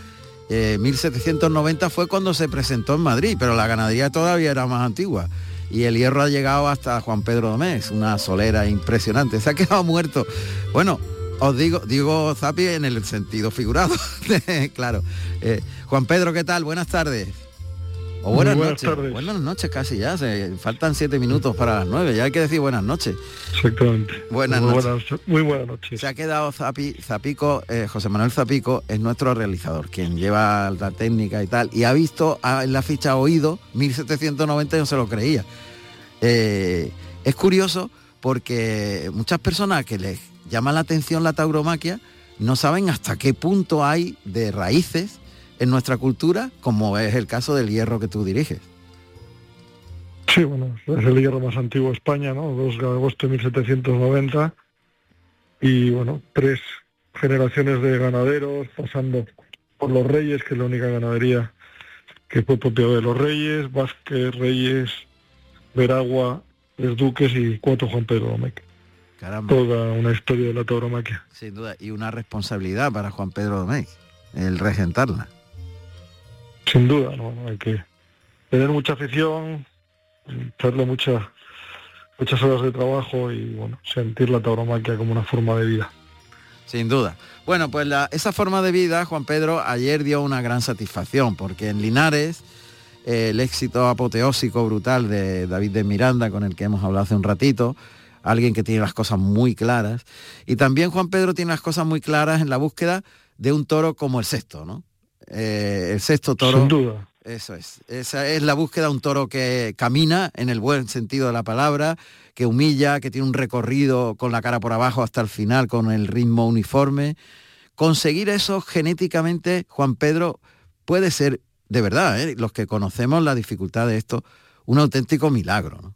1790 fue cuando se presentó en Madrid, pero la ganadería todavía era más antigua. Y el hierro ha llegado hasta Juan Pedro Domecq, una solera impresionante, se ha quedado muerto. Bueno, os digo Zapi en el sentido figurado, claro. Juan Pedro, ¿qué tal? Buenas tardes. O buenas noches. Tardes. Buenas noches casi ya, faltan 7 minutos para las 9, ya hay que decir buenas noches. Exactamente. Buenas noches. Muy buenas noches. Se ha quedado Zapico, José Manuel Zapico es nuestro realizador, quien lleva la técnica y tal, y ha visto en la ficha oído 1790 y no se lo creía. Es curioso porque muchas personas que les llama la atención la tauromaquia no saben hasta qué punto hay de raíces en nuestra cultura, como es el caso del hierro que tú diriges. Sí, bueno, es el hierro más antiguo de España, ¿no? 2 de agosto de 1790, y bueno, 3 generaciones de ganaderos, pasando por los Reyes, que es la única ganadería que fue propio de los Reyes, Vázquez, Reyes, Veragua, 3 duques y 4 Juan Pedro Domecq. Caramba. Toda una historia de la tauromaquia. Sin duda, y una responsabilidad para Juan Pedro Domecq, el regentarla. Sin duda, ¿no? Hay que tener mucha afición, echarle muchas horas de trabajo y bueno, sentir la tauromaquia como una forma de vida. Sin duda. Bueno, pues esa forma de vida, Juan Pedro, ayer dio una gran satisfacción, porque en Linares el éxito apoteósico brutal de David de Miranda, con el que hemos hablado hace un ratito, alguien que tiene las cosas muy claras, y también Juan Pedro tiene las cosas muy claras en la búsqueda de un toro como el sexto, ¿no? El sexto toro. Sin duda. Eso es. Esa es la búsqueda de un toro que camina en el buen sentido de la palabra, que humilla, que tiene un recorrido con la cara por abajo hasta el final, con el ritmo uniforme. Conseguir eso genéticamente, Juan Pedro, puede ser, de verdad, los que conocemos la dificultad de esto, un auténtico milagro, ¿no?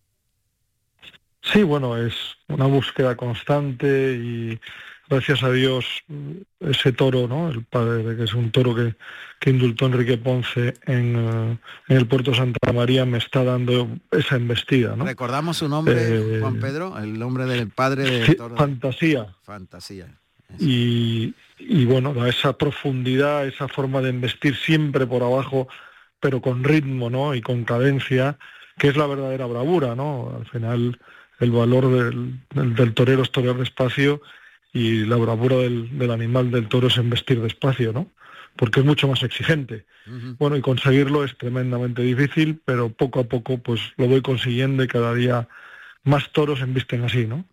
Sí, bueno, es una búsqueda constante y gracias a Dios ese toro, ¿no? El padre, que es un toro que indultó Enrique Ponce en el Puerto de Santa María, me está dando esa embestida, ¿no? ¿Recordamos su nombre, Juan Pedro? El nombre del padre del sí, toro. Fantasía. Fantasía. Y bueno, da esa profundidad, esa forma de embestir siempre por abajo, pero con ritmo, ¿no? Y con cadencia, que es la verdadera bravura, ¿no? Al final el valor del torero es torear despacio, y la bravura del animal del toro es embestir despacio, ¿no? Porque es mucho más exigente. Uh-huh. Bueno, y conseguirlo es tremendamente difícil, pero poco a poco pues lo voy consiguiendo y cada día más toros embisten así, ¿no?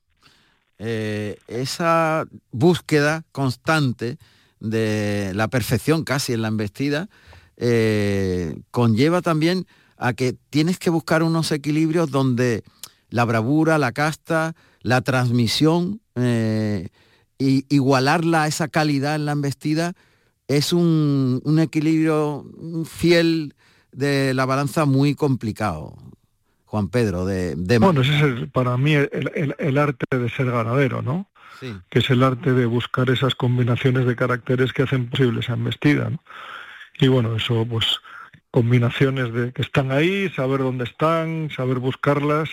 Esa búsqueda constante de la perfección casi en la embestida conlleva también a que tienes que buscar unos equilibrios donde la bravura, la casta, la transmisión y igualarla a esa calidad en la embestida es un equilibrio fiel de la balanza muy complicado, Juan Pedro. Bueno, ese es para mí el arte de ser ganadero, ¿no? Sí. Que es el arte de buscar esas combinaciones de caracteres que hacen posible esa embestida, ¿no? Y bueno, eso pues combinaciones de que están ahí, saber dónde están, saber buscarlas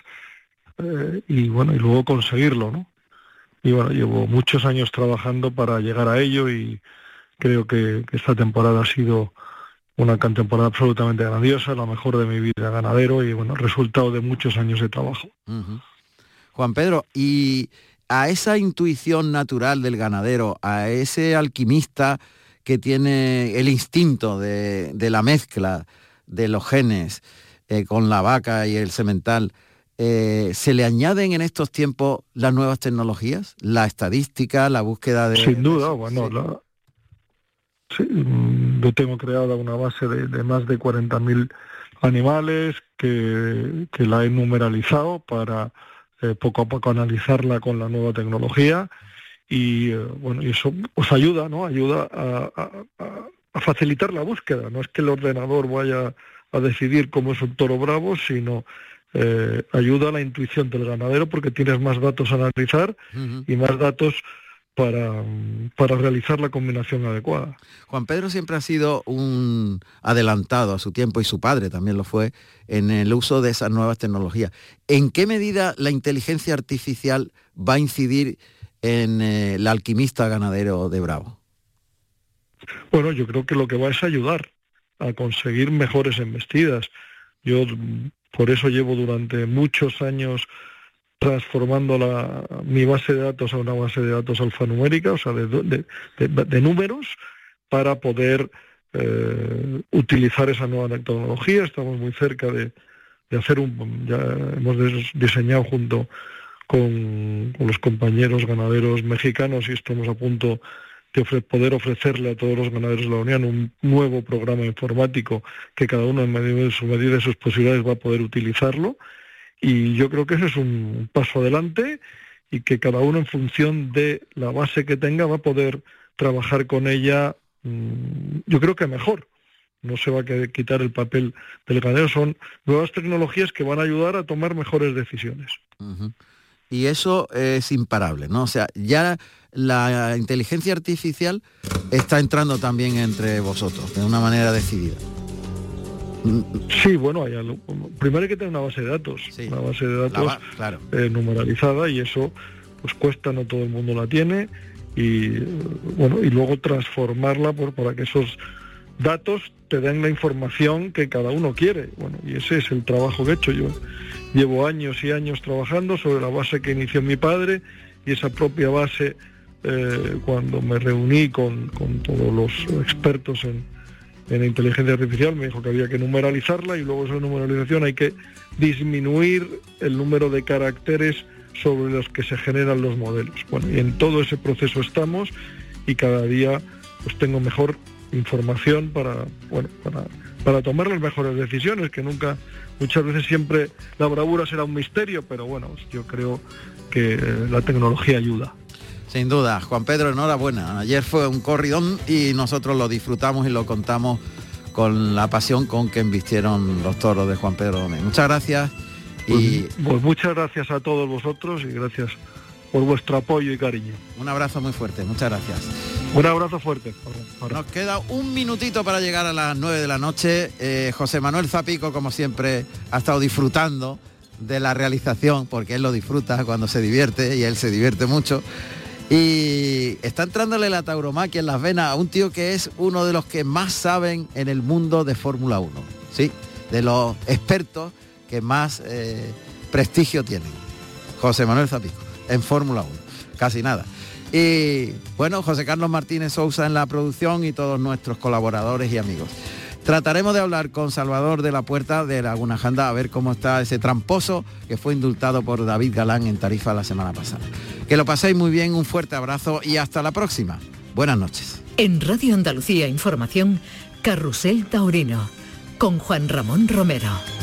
y bueno, y luego conseguirlo, ¿no? Y bueno, llevo muchos años trabajando para llegar a ello y creo que esta temporada ha sido una temporada absolutamente grandiosa, la mejor de mi vida ganadero y bueno, resultado de muchos años de trabajo. Uh-huh. Juan Pedro, y a esa intuición natural del ganadero, a ese alquimista que tiene el instinto de la mezcla de los genes con la vaca y el semental, ¿se le añaden en estos tiempos las nuevas tecnologías? ¿La estadística, la búsqueda de...? Sin duda, bueno, sí, yo tengo creada una base de más de 40.000 animales que la he numeralizado para poco a poco analizarla con la nueva tecnología y bueno, y eso pues ayuda, ¿no? Ayuda a facilitar la búsqueda. No es que el ordenador vaya a decidir cómo es un toro bravo, sino ayuda a la intuición del ganadero porque tienes más datos a analizar y más datos para realizar la combinación adecuada. Juan Pedro siempre ha sido un adelantado a su tiempo y su padre también lo fue en el uso de esas nuevas tecnologías. ¿En qué medida la inteligencia artificial va a incidir en el alquimista ganadero de Bravo? Bueno, yo creo que lo que va es ayudar a conseguir mejores embestidas. Yo por eso llevo durante muchos años transformando mi base de datos a una base de datos alfanumérica, o sea, de números, para poder utilizar esa nueva tecnología. Estamos muy cerca de hacer ya hemos diseñado junto con los compañeros ganaderos mexicanos y estamos a punto de poder ofrecerle a todos los ganaderos de la Unión un nuevo programa informático que cada uno en su medida de sus posibilidades va a poder utilizarlo. Y yo creo que ese es un paso adelante y que cada uno en función de la base que tenga va a poder trabajar con ella, yo creo que mejor. No se va a quitar el papel del ganadero, son nuevas tecnologías que van a ayudar a tomar mejores decisiones. Uh-huh. Y eso es imparable, ¿no? O sea, ya la inteligencia artificial está entrando también entre vosotros, de una manera decidida. Sí, bueno, primero hay que tener una base de datos, una base de datos claro. Numeralizada y eso pues cuesta, no todo el mundo la tiene y bueno, y luego transformarla para que esos datos te den la información que cada uno quiere. Bueno, y ese es el trabajo que he hecho yo. Llevo años y años trabajando sobre la base que inició mi padre y esa propia base cuando me reuní con todos los expertos en inteligencia artificial, me dijo que había que numeralizarla y luego esa numeralización hay que disminuir el número de caracteres sobre los que se generan los modelos. Bueno, y en todo ese proceso estamos y cada día pues tengo mejor información para tomar las mejores decisiones, que muchas veces siempre la bravura será un misterio, pero bueno, yo creo que la tecnología ayuda. Sin duda. Juan Pedro, enhorabuena. Ayer fue un corridón y nosotros lo disfrutamos y lo contamos con la pasión con que embistieron los toros de Juan Pedro Domé. Muchas gracias. Pues muchas gracias a todos vosotros y gracias por vuestro apoyo y cariño. Un abrazo muy fuerte. Muchas gracias. Un abrazo fuerte. Nos queda un minutito para llegar a las 9 de la noche. José Manuel Zapico, como siempre, ha estado disfrutando de la realización, porque él lo disfruta cuando se divierte y él se divierte mucho. Y está entrándole la tauromaquia en las venas a un tío que es uno de los que más saben en el mundo de Fórmula 1, ¿sí? De los expertos que más prestigio tienen. José Manuel Zapico, en Fórmula 1, casi nada. Y bueno, José Carlos Martínez Sousa en la producción y todos nuestros colaboradores y amigos. Trataremos de hablar con Salvador de la Puerta de Laguna Janda a ver cómo está ese tramposo que fue indultado por David Galán en Tarifa la semana pasada. Que lo paséis muy bien, un fuerte abrazo y hasta la próxima. Buenas noches. En Radio Andalucía Información, Carrusel Taurino, con Juan Ramón Romero.